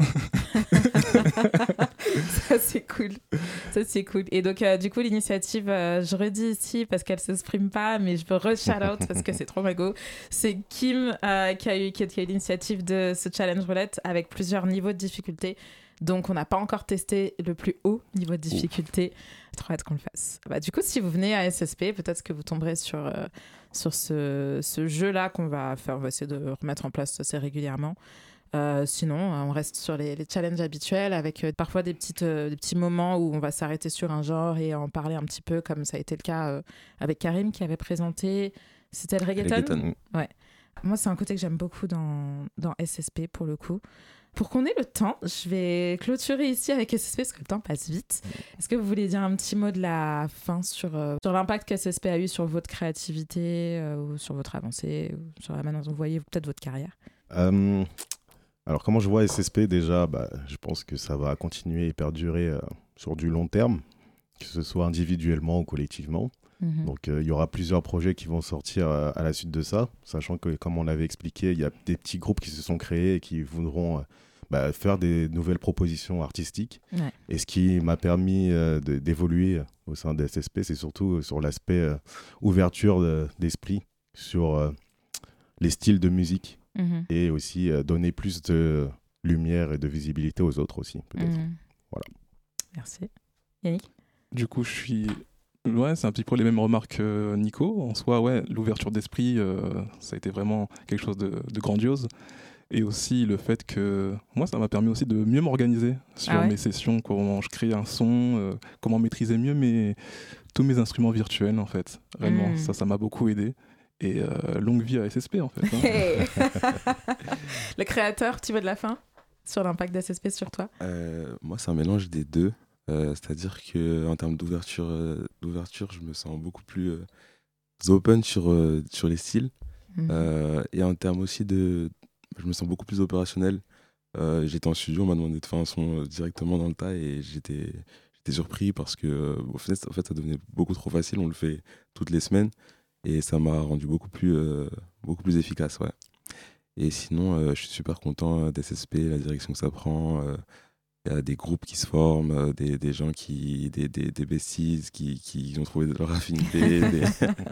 Ça c'est cool. Ça c'est cool. Et donc euh, du coup l'initiative, euh, je redis ici parce qu'elle s'exprime pas, mais je veux re-shout out parce que c'est trop mago. C'est Kim euh, qui a eu qui a, qui a eu l'initiative de ce challenge roulette avec plusieurs niveaux de difficulté. Donc, on n'a pas encore testé le plus haut niveau de difficulté. J'ai trop hâte qu'on le fasse. Bah, du coup, si vous venez à S S P, peut-être que vous tomberez sur, euh, sur ce, ce jeu-là qu'on va faire. On va essayer de remettre en place assez régulièrement. Euh, sinon, on reste sur les, les challenges habituels avec euh, parfois des, petites, euh, des petits moments où on va s'arrêter sur un genre et en parler un petit peu, comme ça a été le cas euh, avec Karim qui avait présenté. C'était le reggaeton. Reggaeton. Ouais. Moi, c'est un côté que j'aime beaucoup dans, dans S S P pour le coup. Pour qu'on ait le temps, je vais clôturer ici avec S S P parce que le temps passe vite. Est-ce que vous voulez dire un petit mot de la fin sur, euh, sur l'impact que S S P a eu sur votre créativité euh, ou sur votre avancée ou sur la manière dont vous voyez peut-être votre carrière? Euh, alors, comment je vois S S P déjà, bah, je pense que ça va continuer et perdurer euh, sur du long terme, que ce soit individuellement ou collectivement. Mmh. Donc, euh, il y aura plusieurs projets qui vont sortir euh, à la suite de ça, sachant que, comme on l'avait expliqué, il y a des petits groupes qui se sont créés et qui voudront euh, bah, faire des nouvelles propositions artistiques. Ouais. Et ce qui m'a permis euh, de, d'évoluer au sein de S S P, c'est surtout sur l'aspect euh, ouverture de, d'esprit sur euh, les styles de musique Mmh. et aussi euh, donner plus de lumière et de visibilité aux autres aussi, peut-être. Mmh. Voilà. Merci. Yannick? Du coup, je suis. Ouais, c'est un petit peu les mêmes remarques que Nico. En soi, ouais, l'ouverture d'esprit, euh, ça a été vraiment quelque chose de, de grandiose. Et aussi le fait que moi, ça m'a permis aussi de mieux m'organiser sur Ah ouais mes sessions, comment je crée un son, euh, comment maîtriser mieux mes, tous mes instruments virtuels, en fait. Réellement, Mm. ça, ça m'a beaucoup aidé. Et euh, longue vie à S S P, en fait. Hein. Hey. Le créateur, tu veux de la fin sur l'impact d'S S P sur toi? Euh, moi, c'est un mélange des deux. Euh, c'est-à-dire qu'en termes d'ouverture, euh, d'ouverture, je me sens beaucoup plus euh, open sur, euh, sur les styles. Mmh. Euh, et en termes aussi de... Je me sens beaucoup plus opérationnel. Euh, j'étais en studio, on m'a demandé de faire un son euh, directement dans le tas et j'étais, j'étais surpris parce que euh, en fait, en fait, ça devenait beaucoup trop facile. On le fait toutes les semaines et ça m'a rendu beaucoup plus, euh, beaucoup plus efficace. Ouais. Et sinon, euh, je suis super content d'S S P, la direction que ça prend. Euh, Il y a des groupes qui se forment, euh, des, des gens qui, des, des, des besties qui, qui ont trouvé leur affinité. des...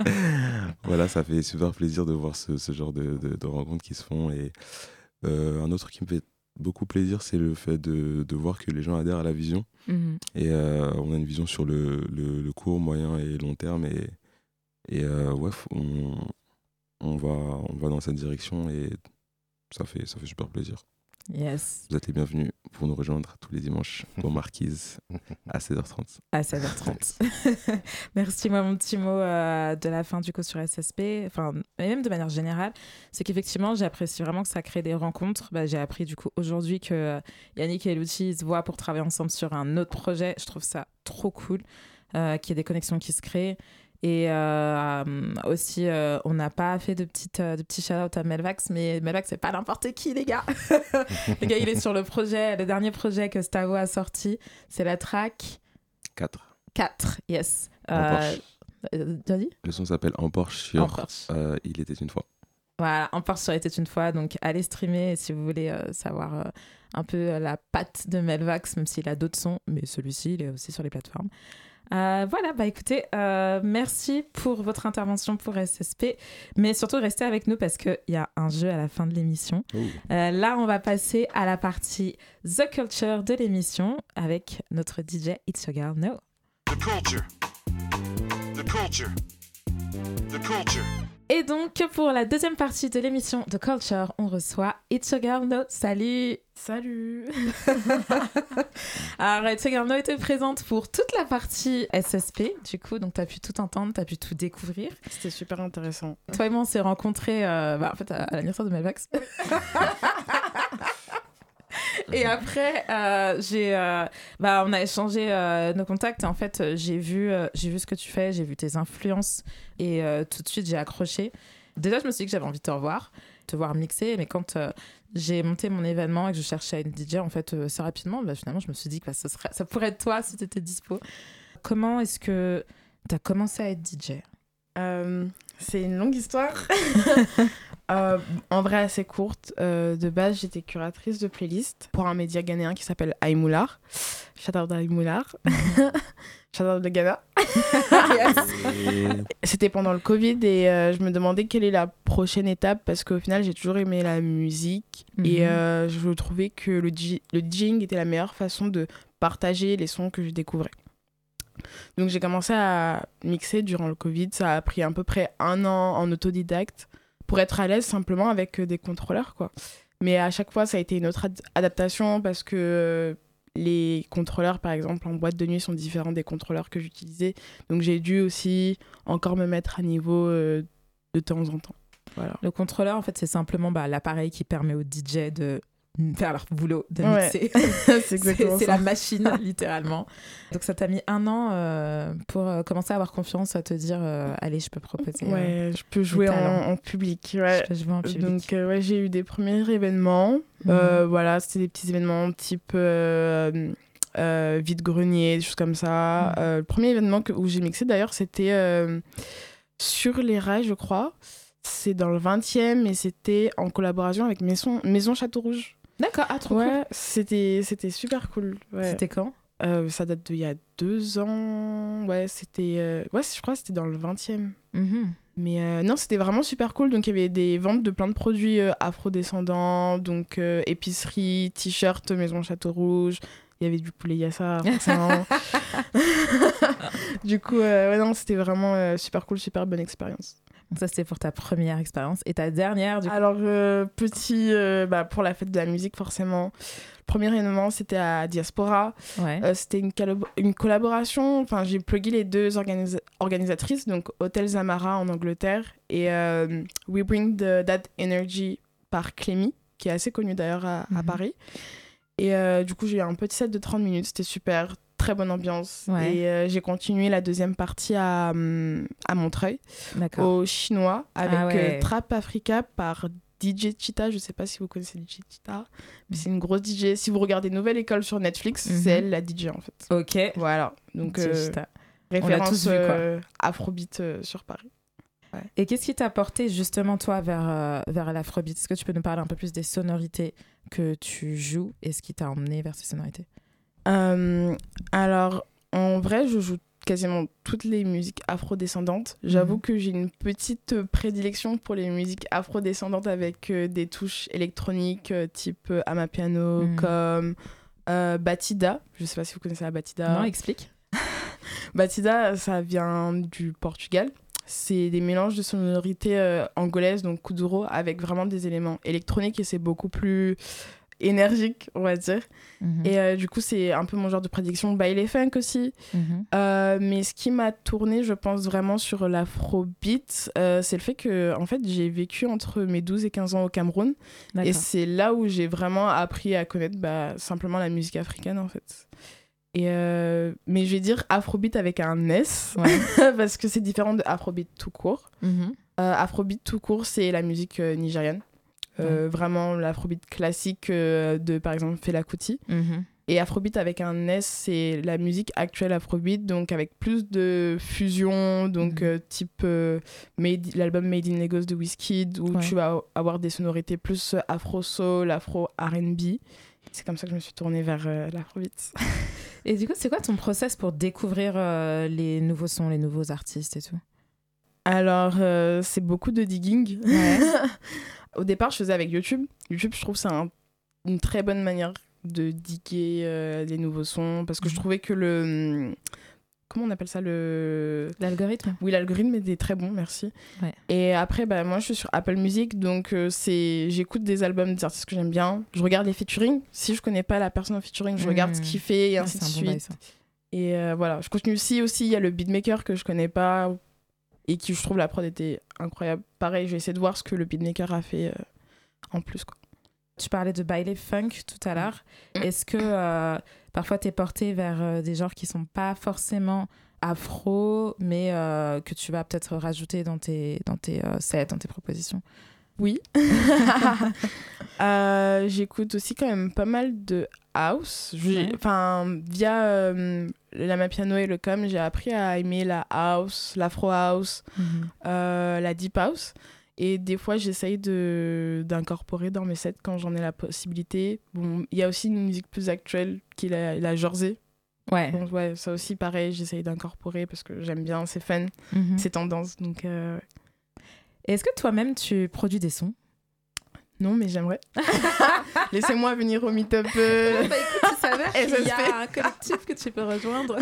voilà, ça fait super plaisir de voir ce, ce genre de, de, de rencontres qui se font. Et euh, un autre qui me fait beaucoup plaisir, c'est le fait de, de voir que les gens adhèrent à la vision. Mmh. Et euh, on a une vision sur le, le, le court, moyen et long terme. Et, et euh, ouais, on, on, va, on va dans cette direction et ça fait, ça fait super plaisir. Yes. Vous êtes les bienvenus pour nous rejoindre tous les dimanches aux Marquises à seize heures trente. À seize heures trente. Merci. Moi, mon petit mot euh, de la fin du coup sur S S P, enfin, et même de manière générale, c'est qu'effectivement, j'apprécie vraiment que ça crée des rencontres. Bah, j'ai appris du coup aujourd'hui que euh, Yannick et Luchi se voient pour travailler ensemble sur un autre projet. Je trouve ça trop cool, euh, qu'il y ait des connexions qui se créent. Et euh, aussi, euh, on n'a pas fait de, petites, euh, de petits shout-out à Melvax, mais Melvax, c'est pas n'importe qui, les gars. Le gars, il est sur le projet, le dernier projet que Stavo a sorti, c'est la track quatre. quatre, yes. En Euh, Porsche. euh, tu as dit? Le son s'appelle En Porsche sur En Porsche. euh, Il était une fois. Voilà, En Porsche sur était une fois, donc allez streamer si vous voulez euh, savoir euh, un peu euh, la patte de Melvax, même s'il a d'autres sons, mais celui-ci, il est aussi sur les plateformes. Euh, voilà, bah écoutez, euh, merci pour votre intervention pour S S P, mais surtout restez avec nous parce qu'il y a un jeu à la fin de l'émission. Euh, là, on va passer à la partie The Culture de l'émission avec notre D J It's Your Girl No. The culture. The culture. The culture. Et donc, pour la deuxième partie de l'émission The Culture, on reçoit It's Your Girl No. Salut! Salut! Alors, It's Your Girl No était présente pour toute la partie S S P, du coup, donc t'as pu tout entendre, t'as pu tout découvrir. C'était super intéressant. Toi et moi, on s'est rencontrés euh, bah, en fait, à, à l'anniversaire de Melvax. Et après, euh, j'ai, euh, bah, on a échangé euh, nos contacts et en fait, euh, j'ai vu, euh, j'ai vu ce que tu fais, j'ai vu tes influences et euh, tout de suite, j'ai accroché. Déjà, je me suis dit que j'avais envie de te revoir, te voir mixer, mais quand euh, j'ai monté mon événement et que je cherchais une D J, en fait, euh, assez rapidement, bah, finalement, je me suis dit que bah, ça, serait, ça pourrait être toi si tu étais dispo. Comment est-ce que tu as commencé à être D J? euh, C'est une longue histoire. euh, en vrai, assez courte. Euh, de base, j'étais curatrice de playlist pour un média ghanéen qui s'appelle Aïmoular. Shout out Aïmoular. Shout out de Ghana. Yes. C'était pendant le Covid et euh, je me demandais quelle est la prochaine étape parce qu'au final, j'ai toujours aimé la musique mm-hmm. et euh, je trouvais que le, G- le DJing était la meilleure façon de partager les sons que je découvrais. Donc j'ai commencé à mixer durant le Covid. Ça a pris à peu près un an en autodidacte pour être à l'aise simplement avec des contrôleurs, quoi. Mais à chaque fois, ça a été une autre ad- adaptation parce que euh, les contrôleurs, par exemple, en boîte de nuit sont différents des contrôleurs que j'utilisais. Donc j'ai dû aussi encore me mettre à niveau euh, de temps en temps. Voilà. Le contrôleur, en fait, c'est simplement bah, l'appareil qui permet aux D J de faire leur boulot, de Ouais. mixer. C'est exactement c'est ça. la machine, littéralement. Donc ça t'a mis un an euh, pour euh, commencer à avoir confiance, à te dire euh, allez, je peux proposer. Ouais, euh, je peux jouer en, talents. en public. Ouais. Je peux jouer en public. Donc euh, ouais, j'ai eu des premiers événements. Mhm. Euh, voilà, c'était des petits événements type euh, euh, vide-grenier, des choses comme ça. Mhm. Euh, le premier événement que, où j'ai mixé d'ailleurs, c'était euh, sur les rails, je crois. C'est dans le vingtième et c'était en collaboration avec Maison, Maison Château Rouge. D'accord, ah, trop Ouais, cool. c'était, c'était super cool. Ouais. C'était quand Euh, ça date d'il y a deux ans. Ouais, c'était. euh, Ouais, je crois que c'était dans le vingtième. Mhm. Mais euh, non, c'était vraiment super cool. Donc, il y avait des ventes de plein de produits euh, afro-descendants. Donc, euh, épicerie, t-shirt, Maison Château Rouge. Il y avait du poulet yassa, forcément. Du coup, euh, ouais, non, c'était vraiment euh, super cool, super bonne expérience. Donc ça, c'était pour ta première expérience. Et ta dernière, du coup Alors, euh, petit, euh, bah, pour la fête de la musique, forcément. Le premier événement, c'était à Diaspora. Ouais. Euh, c'était une, collab- une collaboration. Enfin, j'ai plugué les deux organisa- organisatrices, donc Hotel Zamara en Angleterre et euh, We Bring the, That Energy par Clémy, qui est assez connu d'ailleurs à, à Mhm. Paris. Et euh, du coup, j'ai eu un petit set de trente minutes. C'était super. Très bonne ambiance. Ouais. Et euh, j'ai continué la deuxième partie à, hum, à Montreuil, D'accord. au Chinois, avec Ah ouais. euh, Trap Africa par D J Cheetah. Je sais pas si vous connaissez D J Cheetah, mais c'est une grosse D J. Si vous regardez Nouvelle École sur Netflix, Mhm. c'est elle la D J en fait. Ok. Voilà. Donc, D J euh, Cheetah. référence tous vu, quoi. euh, Afrobeat euh, sur Paris. Et qu'est-ce qui t'a porté justement toi vers, euh, vers l'afrobeat ? Est-ce que tu peux nous parler un peu plus des sonorités que tu joues et ce qui t'a emmené vers ces sonorités ? Euh, alors, en vrai, je joue quasiment toutes les musiques afrodescendantes. J'avoue Mhm. que j'ai une petite euh, prédilection pour les musiques afrodescendantes avec euh, des touches électroniques euh, type euh, Amapiano, Mhm. comme euh, Batida. Je sais pas si vous connaissez la Batida. Non, explique. Batida, ça vient du Portugal. C'est des mélanges de sonorités euh, angolaises, donc kuduro, avec vraiment des éléments électroniques et c'est beaucoup plus énergique, on va dire. Mhm. Et euh, du coup, c'est un peu mon genre de prédiction. Baile funk aussi. Mhm. Euh, mais ce qui m'a tourné, je pense, vraiment sur l'afrobeat, euh, c'est le fait que, en fait, j'ai vécu entre mes douze et quinze ans au Cameroun. D'accord. Et c'est là où j'ai vraiment appris à connaître bah, simplement la musique africaine, en fait. Et euh, mais je vais dire afrobeat avec un S, Ouais. parce que c'est différent de afrobeat tout court. Mhm. Euh, afrobeat tout court, c'est la musique euh, nigériane. Euh, Vraiment l'afrobeat classique euh, de, par exemple, Fela Kuti. Mhm. Et afrobeat avec un S, c'est la musique actuelle afrobeat, donc avec plus de fusion, donc Mhm. euh, type euh, Made- l'album Made in Lagos de Wizkid, où Ouais. tu vas avoir des sonorités plus afro-soul, afro-R and B. C'est comme ça que je me suis tournée vers euh, l'afrobeat. Et du coup, c'est quoi ton process pour découvrir euh, les nouveaux sons, les nouveaux artistes et tout ? Alors, euh, c'est beaucoup de digging. Ouais. Au départ, je faisais avec YouTube. YouTube, je trouve que c'est un- une très bonne manière de diguer euh, les nouveaux sons, parce que je trouvais que le... Comment on appelle ça le... L'algorithme ? Oui, l'algorithme était très bon, merci. Ouais. Et après, bah, moi, je suis sur Apple Music, donc euh, c'est... j'écoute des albums des artistes que j'aime bien. Je regarde les featuring. Si je connais pas la personne en featuring, je Mmh. regarde ce qu'il fait et Ah, ainsi de c'est un bon bail, suite. ça. Et euh, voilà, je continue aussi, aussi, il y a le beatmaker que je connais pas et qui, je trouve, la prod était incroyable. Pareil, je vais essayer de voir ce que le beatmaker a fait euh, en plus, quoi. Tu parlais de baile funk tout à l'heure. Est-ce que euh, parfois tu es porté vers euh, des genres qui sont pas forcément afro, mais euh, que tu vas peut-être rajouter dans tes, dans tes euh, sets, dans tes propositions ? Oui. Euh, j'écoute aussi quand même pas mal de house. J'ai- Ouais. Enfin, via euh, la Mapiano et le Com, j'ai appris à aimer la house, l'afro house, Mhm. euh, la deep house. Et des fois, j'essaye de, d'incorporer dans mes sets quand j'en ai la possibilité. Bon, il y a aussi une musique plus actuelle qui est la, la Jorzé. Ouais. Donc, ouais, ça aussi, pareil, j'essaye d'incorporer parce que j'aime bien, c'est fun, Mhm. c'est tendance. Donc, euh, Est-ce que toi-même tu produis des sons ? non, mais j'aimerais. Laissez-moi venir au meet-up. euh. Bah écoute, si s'avère qu'il y a un collectif que tu peux rejoindre.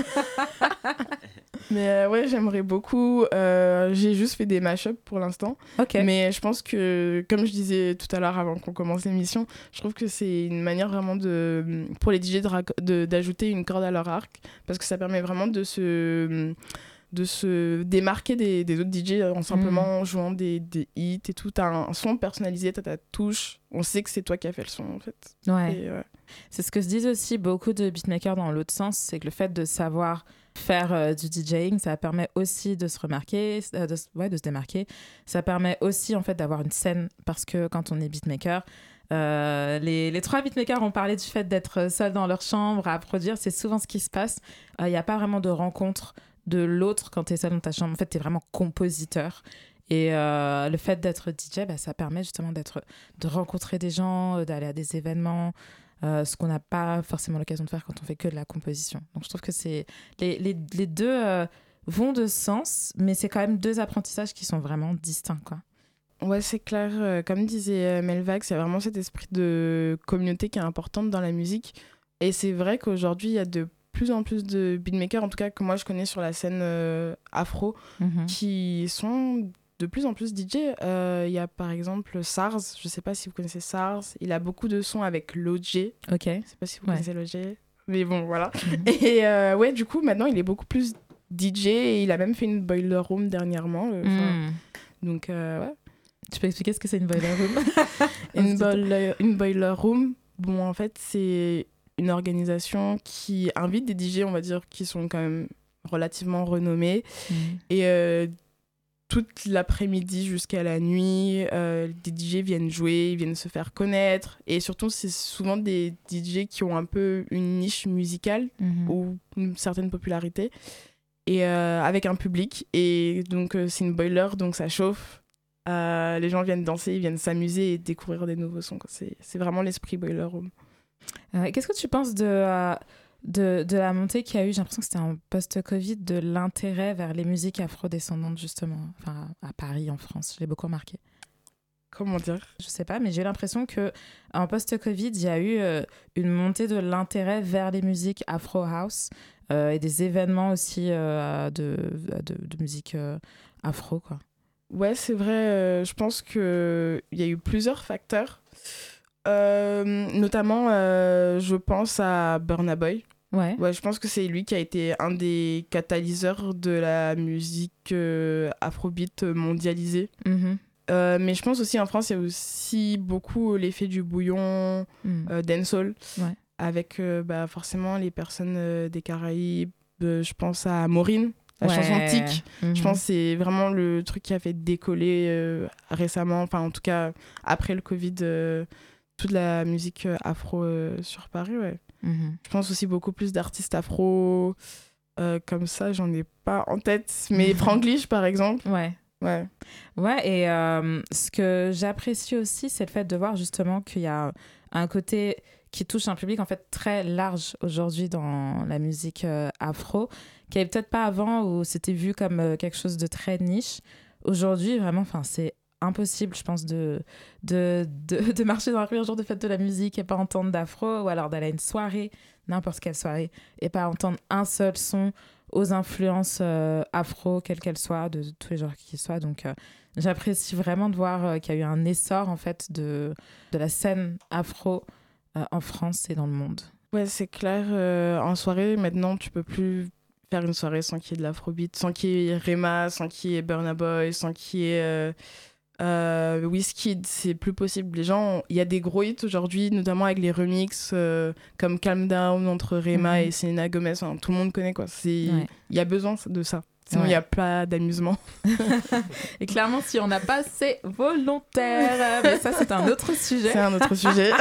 Mais euh, ouais, j'aimerais beaucoup. Euh, j'ai juste fait des mashups pour l'instant. Ok. Mais je pense que, comme je disais tout à l'heure avant qu'on commence l'émission, je trouve que c'est une manière vraiment de, pour les D J de rac- de, d'ajouter une corde à leur arc. Parce que ça permet vraiment de se, de se démarquer des, des autres D J en simplement mmh. jouant des, des hits et tout. T'as un son personnalisé, t'as ta touche. On sait que c'est toi qui as fait le son en fait. Ouais. Et, ouais. C'est ce que se disent aussi beaucoup de beatmakers dans l'autre sens, c'est que le fait de savoir faire euh, du DJing, ça permet aussi de se remarquer, euh, de, ouais, de se démarquer. Ça permet aussi en fait d'avoir une scène, parce que quand on est beatmaker, euh, les, les trois beatmakers ont parlé du fait d'être seuls dans leur chambre à produire. C'est souvent ce qui se passe. Il n'y a pas vraiment de rencontre de l'autre quand tu es seul dans ta chambre. En fait, tu es vraiment compositeur. Et euh, le fait d'être D J, bah, ça permet justement d'être, de rencontrer des gens, d'aller à des événements, euh, ce qu'on n'a pas forcément l'occasion de faire quand on fait que de la composition. Donc je trouve que c'est les, les, les deux euh, vont de sens, mais c'est quand même deux apprentissages qui sont vraiment distincts, quoi. Ouais, c'est clair. Euh, comme disait Melvax, il y a vraiment cet esprit de communauté qui est importante dans la musique. Et c'est vrai qu'aujourd'hui, il y a de plus en plus de beatmakers, en tout cas que moi je connais sur la scène euh, afro, Mm-hmm. qui sont de plus en plus D J. Il euh, y a par exemple Sars, je sais pas si vous connaissez Sars, il a beaucoup de sons avec Logé. Ok. Je sais pas si vous Ouais. connaissez Logé, mais bon voilà. Mm-hmm. Et euh, ouais, du coup maintenant il est beaucoup plus D J et il a même fait une boiler room dernièrement. Euh, Mm. Donc euh, ouais. Tu peux expliquer ce que c'est une boiler room? une, boiler, une boiler room, bon en fait c'est une organisation qui invite des D J, on va dire, qui sont quand même relativement renommés. Mm. Et euh, toute l'après-midi jusqu'à la nuit, euh, des D J viennent jouer, ils viennent se faire connaître. Et surtout, c'est souvent des D J qui ont un peu une niche musicale Mm-hmm. ou une certaine popularité. Et euh, avec un public. Et donc, euh, c'est une boiler, donc ça chauffe. Euh, les gens viennent danser, ils viennent s'amuser et découvrir des nouveaux sons. C'est, c'est vraiment l'esprit boiler room. Euh, qu'est-ce que tu penses de, euh, de, de la montée qu'il y a eu, j'ai l'impression que c'était en post-Covid, de l'intérêt vers les musiques afrodescendantes, justement, enfin, à Paris, en France? Je l'ai beaucoup remarqué. Comment dire? Je sais pas, mais j'ai l'impression qu'en post-Covid, il y a eu euh, une montée de l'intérêt vers les musiques afro-house euh, et des événements aussi euh, de, de, de musique euh, afro, quoi. Ouais, c'est vrai. Euh, je pense qu'il y a eu plusieurs facteurs. Euh, notamment, euh, je pense à Burna Boy. Ouais. Ouais, je pense que c'est lui qui a été un des catalyseurs de la musique euh, afrobeat mondialisée. Mm-hmm. Euh, mais je pense aussi en France, il y a aussi beaucoup l'effet du bouillon, Mm. euh, dancehall, Ouais. avec euh, bah, forcément les personnes euh, des Caraïbes. Euh, je pense à Maureen, la Ouais. chanson Tic. Mm-hmm. Je pense que c'est vraiment le truc qui a fait décoller euh, récemment, enfin en tout cas après le Covid, euh, toute la musique euh, afro euh, sur Paris, ouais. Mm-hmm. Je pense aussi beaucoup plus d'artistes afro, euh, comme ça, j'en ai pas en tête. Mais Franglish, par exemple. Ouais. Ouais. Ouais, et euh, ce que j'apprécie aussi, c'est le fait de voir justement qu'il y a un côté qui touche un public en fait très large aujourd'hui dans la musique euh, afro, qui avait peut-être pas avant où c'était vu comme euh, quelque chose de très niche. Aujourd'hui, vraiment, enfin, c'est impossible, je pense, de, de, de, de marcher dans la rue un jour de fête de la musique et pas entendre d'afro, ou alors d'aller à une soirée, n'importe quelle soirée, et pas entendre un seul son aux influences euh, afro, quelles qu'elles soient, de, de tous les genres qu'ils soient. Donc, euh, j'apprécie vraiment de voir euh, qu'il y a eu un essor, en fait, de, de la scène afro euh, en France et dans le monde. Ouais, c'est clair. Euh, en soirée, maintenant, tu peux plus faire une soirée sans qu'il y ait de l'afrobeat, sans qu'il y ait Rema, sans qu'il y ait Burna Boy, sans qu'il y ait euh, euh, Wizkid. C'est plus possible. Les gens, il y a des gros hits aujourd'hui, notamment avec les remixes euh, comme Calm Down entre Rema Mhm. et Selena Gomez. Enfin, tout le monde connaît, quoi. C'est... Ouais. Il y a besoin de ça. Sinon, il Ouais. n'y a pas d'amusement. Et clairement, si on n'a pas, c'est volontaire. Mais ça, c'est un autre sujet. C'est un autre sujet.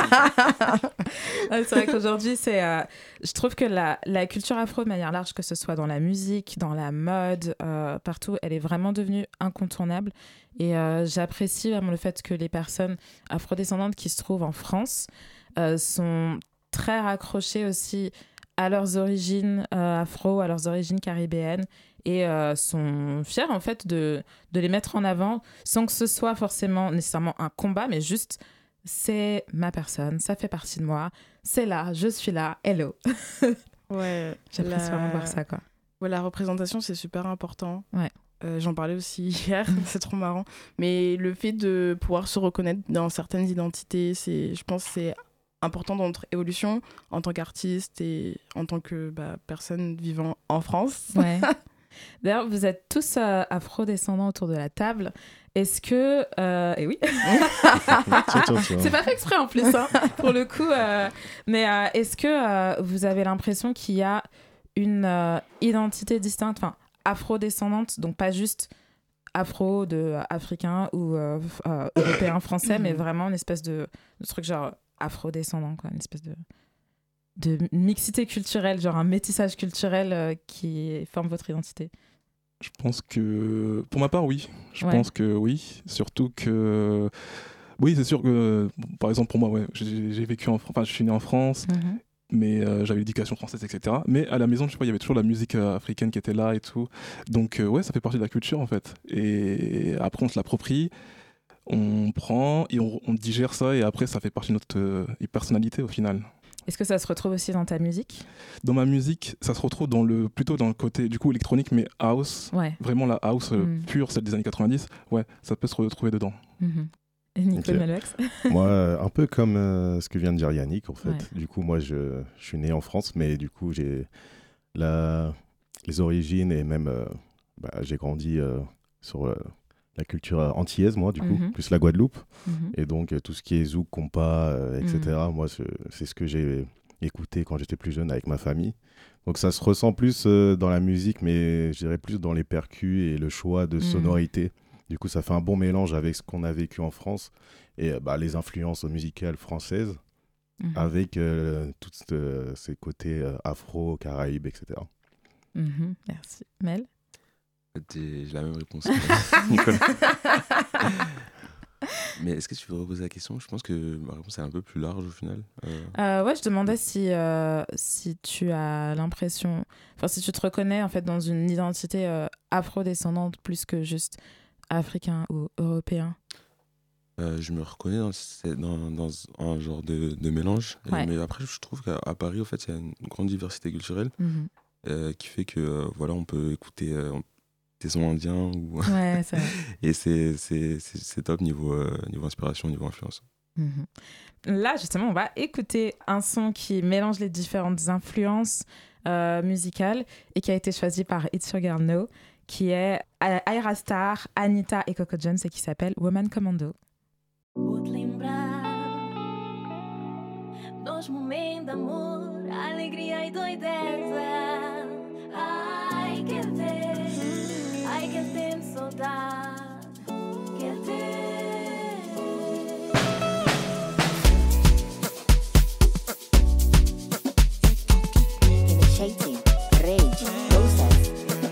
Ouais, c'est vrai qu'aujourd'hui, c'est, euh, je trouve que la, la culture afro, de manière large, que ce soit dans la musique, dans la mode, euh, partout, elle est vraiment devenue incontournable. Et euh, j'apprécie vraiment le fait que les personnes afrodescendantes qui se trouvent en France euh, sont très raccrochées aussi à leurs origines euh, afro, à leurs origines caribéennes, et euh, sont fiers en fait de, de les mettre en avant sans que ce soit forcément nécessairement un combat, mais juste c'est ma personne, ça fait partie de moi, c'est là, je suis là, hello. Ouais. J'apprécie la... vraiment voir ça, quoi. Ouais, la représentation, c'est super important. Ouais. Euh, j'en parlais aussi hier, c'est trop marrant. Mais le fait de pouvoir se reconnaître dans certaines identités, c'est, je pense que c'est important dans notre évolution en tant qu'artiste et en tant que bah, personne vivant en France. Ouais. D'ailleurs, vous êtes tous euh, afro-descendants autour de la table. Est-ce que... Euh... Et oui. C'est pas fait exprès en plus, hein, pour le coup. Euh... Mais euh, est-ce que euh, vous avez l'impression qu'il y a une euh, identité distincte, enfin, afro-descendante, donc pas juste afro de euh, africain ou euh, euh, européen français, mais vraiment une espèce de, de truc genre afro-descendant, quoi, une espèce de... de mixité culturelle, genre un métissage culturel euh, qui forme votre identité? Je pense que, pour ma part, oui. Je Ouais. pense que oui. Surtout que, oui, c'est sûr que, par exemple, pour moi, ouais, j'ai, j'ai vécu en France, enfin, je suis né en France, Mm-hmm. mais euh, j'avais l'éducation française, et cetera. Mais à la maison, je sais pas, il y avait toujours la musique euh, africaine qui était là et tout. Donc, euh, ouais, ça fait partie de la culture, en fait. Et après, on se l'approprie, on prend et on, on digère ça, et après, ça fait partie de notre euh, personnalité, au final. Est-ce que ça se retrouve aussi dans ta musique? Dans ma musique, ça se retrouve dans le, plutôt dans le côté du coup électronique, mais house. Ouais. Vraiment la house euh, Mm. pure, celle des années quatre-vingt-dix. Ouais, ça peut se retrouver dedans. Mm-hmm. Et Nico Ok. Melvex? Moi, euh, un peu comme euh, ce que vient de dire Yannick, en fait. Ouais. Du coup, moi, je, je suis né en France, mais du coup, j'ai la, les origines et même, euh, bah, j'ai grandi euh, sur euh, la culture euh, antillaise, moi, du coup, Mhm. plus la Guadeloupe. Mhm. Et donc, euh, tout ce qui est zouk, compas, euh, et cetera, Mhm. moi, c'est, c'est ce que j'ai écouté quand j'étais plus jeune avec ma famille. Donc, ça se ressent plus euh, dans la musique, mais je dirais plus dans les percus et le choix de Mhm. sonorité. Du coup, ça fait un bon mélange avec ce qu'on a vécu en France et euh, bah, les influences musicales françaises Mhm. avec euh, tous euh, ces côtés euh, afro, caraïbes, et cetera. Mhm. Merci. Mel? J'ai j'ai la même réponse que Nicolas. Mais est-ce que tu veux reposer la question? Je pense que ma réponse est un peu plus large au final. Euh, Euh, ouais, je demandais si, euh, si tu as l'impression, enfin si tu te reconnais en fait dans une identité euh, afro-descendante plus que juste africain ou européen. euh, je me reconnais dans, ces- dans, dans un genre de, de mélange. Et- Ouais. mais après, je trouve qu'à à Paris, au fait, il y a une grande diversité culturelle Mhm. euh, qui fait que euh, voilà, on peut écouter euh, des sons indiens. Ou... Ouais, c'est vrai. Et c'est, c'est, c'est, c'est top niveau, euh, niveau inspiration, niveau influence. Mhm. Là, justement, on va écouter un son qui mélange les différentes influences euh, musicales et qui a été choisi par It's Your Girl No, qui est euh, Ayra Starr, Anita et Coco Jones et qui s'appelle Woman Commando. Vou-te lembrar dos momentos de amor, alegria e doideza. Ai, quer ter, ai, quer ter saudade, quer ter. Initiating rage process.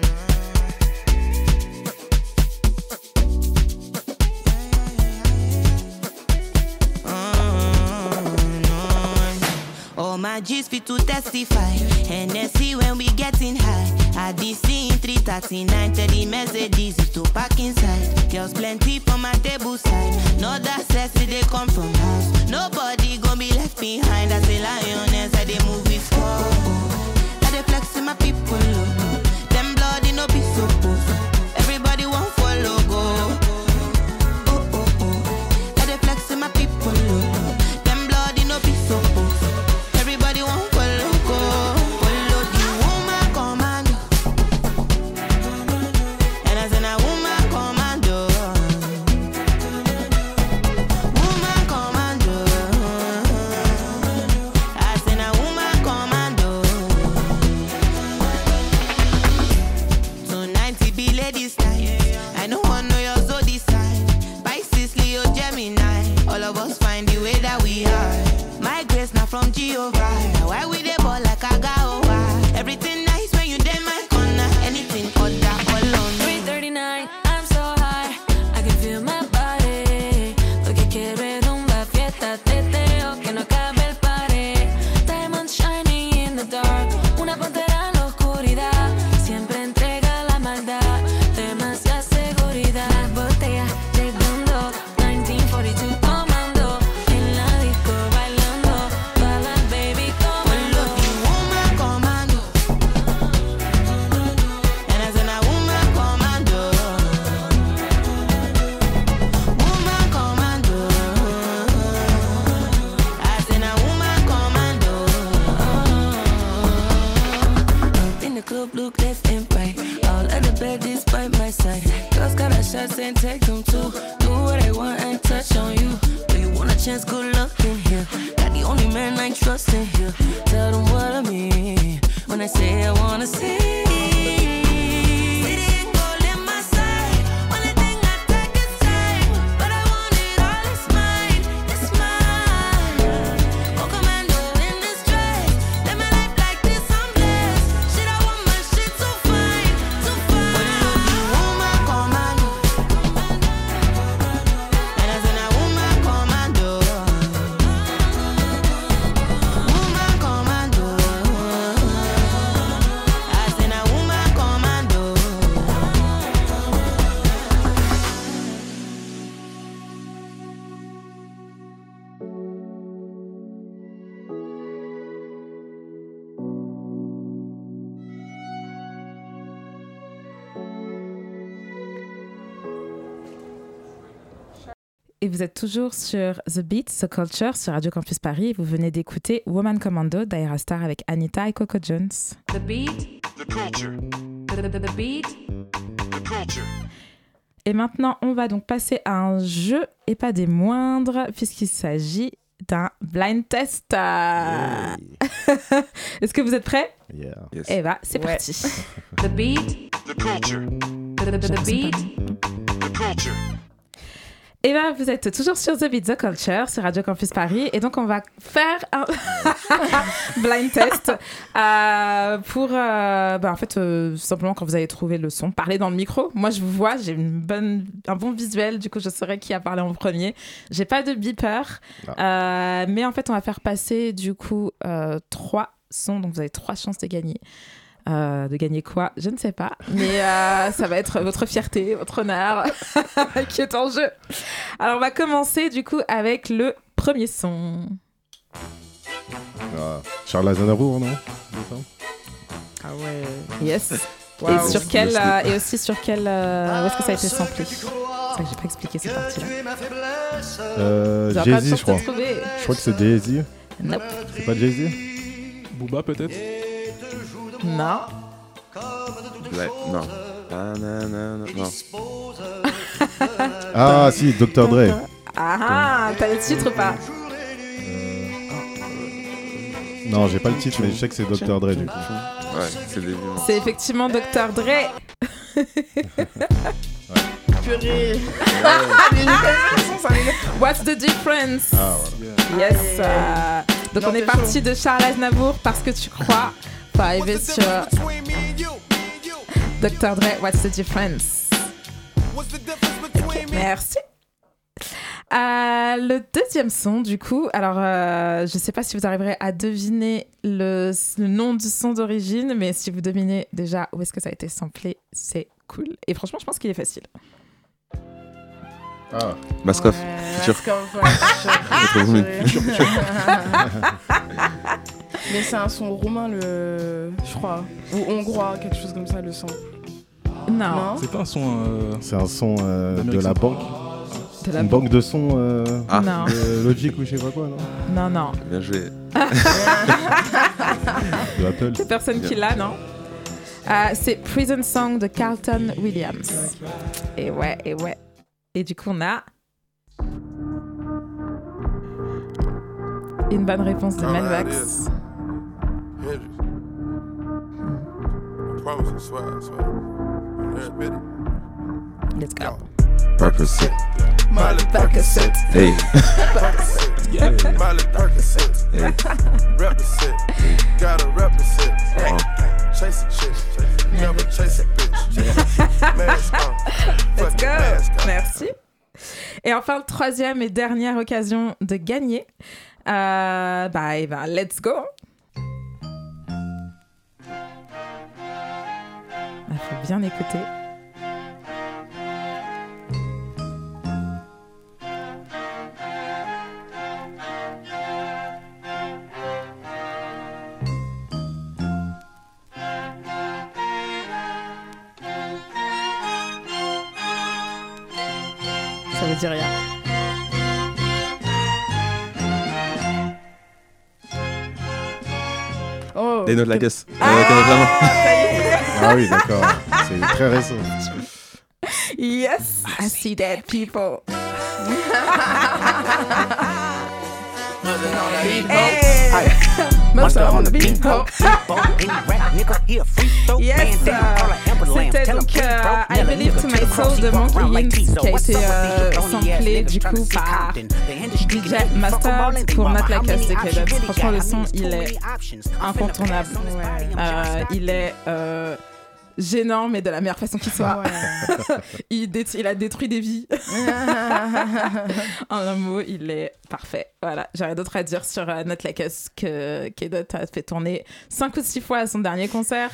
All my G's fit to testify. And then see when we getting high. I D C in three thirty-nine, thirty Mercedes to park inside. Girls plenty for my table side. No that sexy they come from house. Nobody gon' be left behind. As a lioness, I they move with squad. I they flex with my people. Oh. Them bloody no be so close. Everybody want follow go. Oh oh oh. I they flex with my people. Oh. Them bloody no be so close. Everybody want follow go. Follow the woman commando. And I said a woman commando. Woman commando. I said a woman commando. Tonight it be ladies night. I don't want know your zodiac sign. Pisces, Leo, Gemini. All of us find the way that we are. My grace not from Jehovah. Now why we dey ball like a gawa? Everything nice when you dey my corner. Anything other all on three thirty-nine, I'm so high, I can feel my body. Lo que quiero es rumba, fiesta, teteo, que no acabe el party. Diamonds shining in the dark, una pantera en la oscuridad. Siempre entrega la maldad, demasiada seguridad. Botella, llegando, nineteen forty-two comando. En et vous êtes toujours sur The Beat, The Culture sur Radio Campus Paris. Vous venez d'écouter Woman Commando d'Aira Star avec Anita et Coco Jones. The beat. The culture. The, the, the beat. The culture. Et maintenant, on va donc passer à un jeu, et pas des moindres, puisqu'il s'agit d'un blind test. Yeah. Est-ce que vous êtes prêts? Yeah. Yes. Eh bah, c'est Ouais. parti. The beat. The culture. The, the, the, the beat. The culture. Et bien, vous êtes toujours sur The Beat, The Culture, sur Radio Campus Paris. Et donc, on va faire un blind test euh, pour, euh, bah, en fait, euh, simplement quand vous allez trouver le son, parler dans le micro. Moi, je vous vois, j'ai une bonne, un bon visuel, du coup, je saurai qui a parlé en premier. J'ai pas de beeper, euh, mais en fait, on va faire passer, du coup, euh, trois sons. Donc, vous avez trois chances de gagner. Euh, de gagner quoi? Je ne sais pas. Mais euh, ça va être votre fierté, votre honneur qui est en jeu. Alors, on va commencer du coup avec le premier son. Ah, Charles Aznavour, non? Ah ouais. Yes. Wow. Et sur quel euh, et aussi sur quel euh, où est-ce que ça a été samplé? C'est ça que j'ai pas expliqué cette partie-là. Euh, Vous avez pas de Jay-Z, chance je crois. de trouver. Je crois que c'est Jay-Z. Nope. C'est pas Jay-Z? Booba peut-être? Non. Ouais, non. Ah, non, non, non, non. Ah, si, docteur Dre. Ah ah, t'as le titre ou pas? Non, j'ai pas le titre, mais je sais que c'est docteur Dre du coup. Ouais, c'est des violents. C'est effectivement docteur Dre. Purée. What's the difference? Ah, voilà. Yes. euh, donc Non, on est t'es parti chaud. de Charles Aznavour parce que tu crois. Faut arriver sur docteur Dre. What's the difference? Ok, merci. Euh, le deuxième son, du coup, alors euh, je sais pas si vous arriverez à deviner le, le nom du son d'origine, mais si vous devinez déjà où est-ce que ça a été samplé, c'est cool. Et franchement, je pense qu'il est facile. Ah. Maskoff, Ouais, futur. Maskoff, ouais, futur, Futur, futur. Mais c'est un son roumain, le... je crois. Ou hongrois, quelque chose comme ça, le son. Non. Non. C'est pas un son. euh, C'est un son euh, de D'Amérique la centrale. banque. De la Une banque de sons euh, Ah. Non. de Logic ou je sais pas quoi, non? Non, non. Bien joué. De Apple. C'est personne qui l'a, non? Euh, c'est Prison Song de Carlton Williams. Et ouais, et ouais. Et du coup, on a une bonne réponse de Melvax. Let's go. Percocet. Miley Percocet. Hey. Yeah. Miley Percocet. Hey. Represent. Gotta represent. Oh. Chase a chick. Never chase a bitch. Mask on. Let's Fucking go. mask on. Merci. Et enfin, troisième et dernière occasion de gagner. Euh, bah, et bah, let's go. Il faut bien écouter. Ça veut dire rien. Oh. Les notes de la caisse. Ah, Euh, Kenneth Lama. Ah oui, d'accord. C'est très récent. Yes, I see dead people. Hey, Monster on the beat. Yes, euh, c'était donc euh, I Believe to My Soul de Monkey Yins qui a été euh, samplé du coup par D J Mustard pour Not Like Us de K-Dot. Franchement, le son il est incontournable. Euh, il est euh, gênant, mais de la meilleure façon qu'il soit. Ouais. il, dé- il a détruit des vies. En un mot, il est parfait. Voilà, j'ai rien d'autre à dire sur euh, Not Like Us que K-Dot a fait tourner cinq ou six fois à son dernier concert.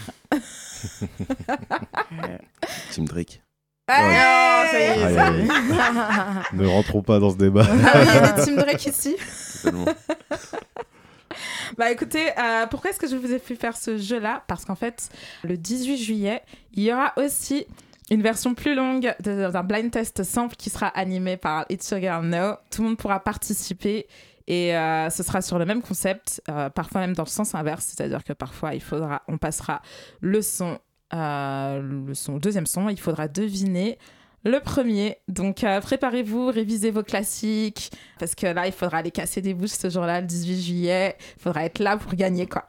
Team Drake. Hey Oh, ça y est, Aïe, ça aïe, y est. Ne rentrons pas dans ce débat. Ah oui, il y a des Team Drake ici. Totalement. Bah écoutez, euh, pourquoi est-ce que je vous ai fait faire ce jeu-là? Parce qu'en fait, le dix-huit juillet, il y aura aussi une version plus longue de- d'un blind test simple qui sera animé par It's Your Girl Now. Tout le monde pourra participer. Et euh, ce sera sur le même concept, euh, parfois même dans le sens inverse, c'est-à-dire que parfois il faudra, on passera le son, euh, le son, le deuxième son, il faudra deviner le premier. Donc euh, préparez-vous, révisez vos classiques, parce que là il faudra aller casser des bouches ce jour-là, le dix-huit juillet, il faudra être là pour gagner quoi.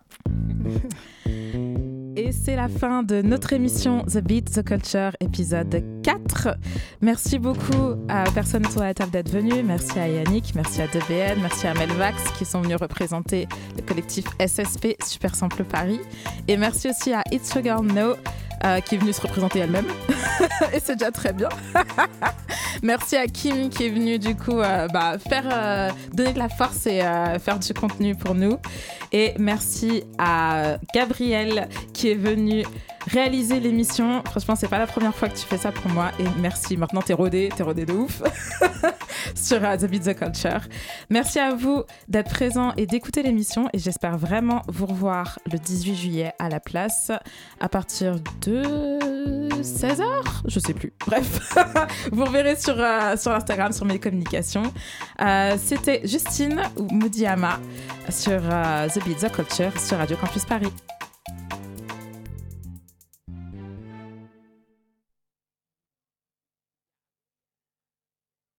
Et c'est la fin de notre émission The Beat, The Culture, épisode quatre. Merci beaucoup à personne autour de la table d'être venu. Merci à Yannick, merci à deux B N, merci à Melvax qui sont venus représenter le collectif S S P Super Sample Paris. Et merci aussi à It's Your Girl Now euh, qui est venue se représenter elle-même. Et c'est déjà très bien. Merci à Kim qui est venue du coup euh, bah, faire, euh, donner de la force et euh, faire du contenu pour nous. Et merci à Gabriel qui est venu réaliser l'émission. Franchement, c'est pas la première fois que tu fais ça pour moi. Et merci, maintenant t'es rodé, t'es rodé de ouf sur uh, The Beat, The Culture. Merci à vous d'être présents et d'écouter l'émission. Et j'espère vraiment vous revoir le dix-huit juillet à la place à partir de seize heures. Je sais plus. Bref, vous reverrez sur, uh, sur Instagram, sur mes communications. Uh, c'était Justine ou Moudiama sur uh, The Beat, The Culture sur Radio Campus Paris.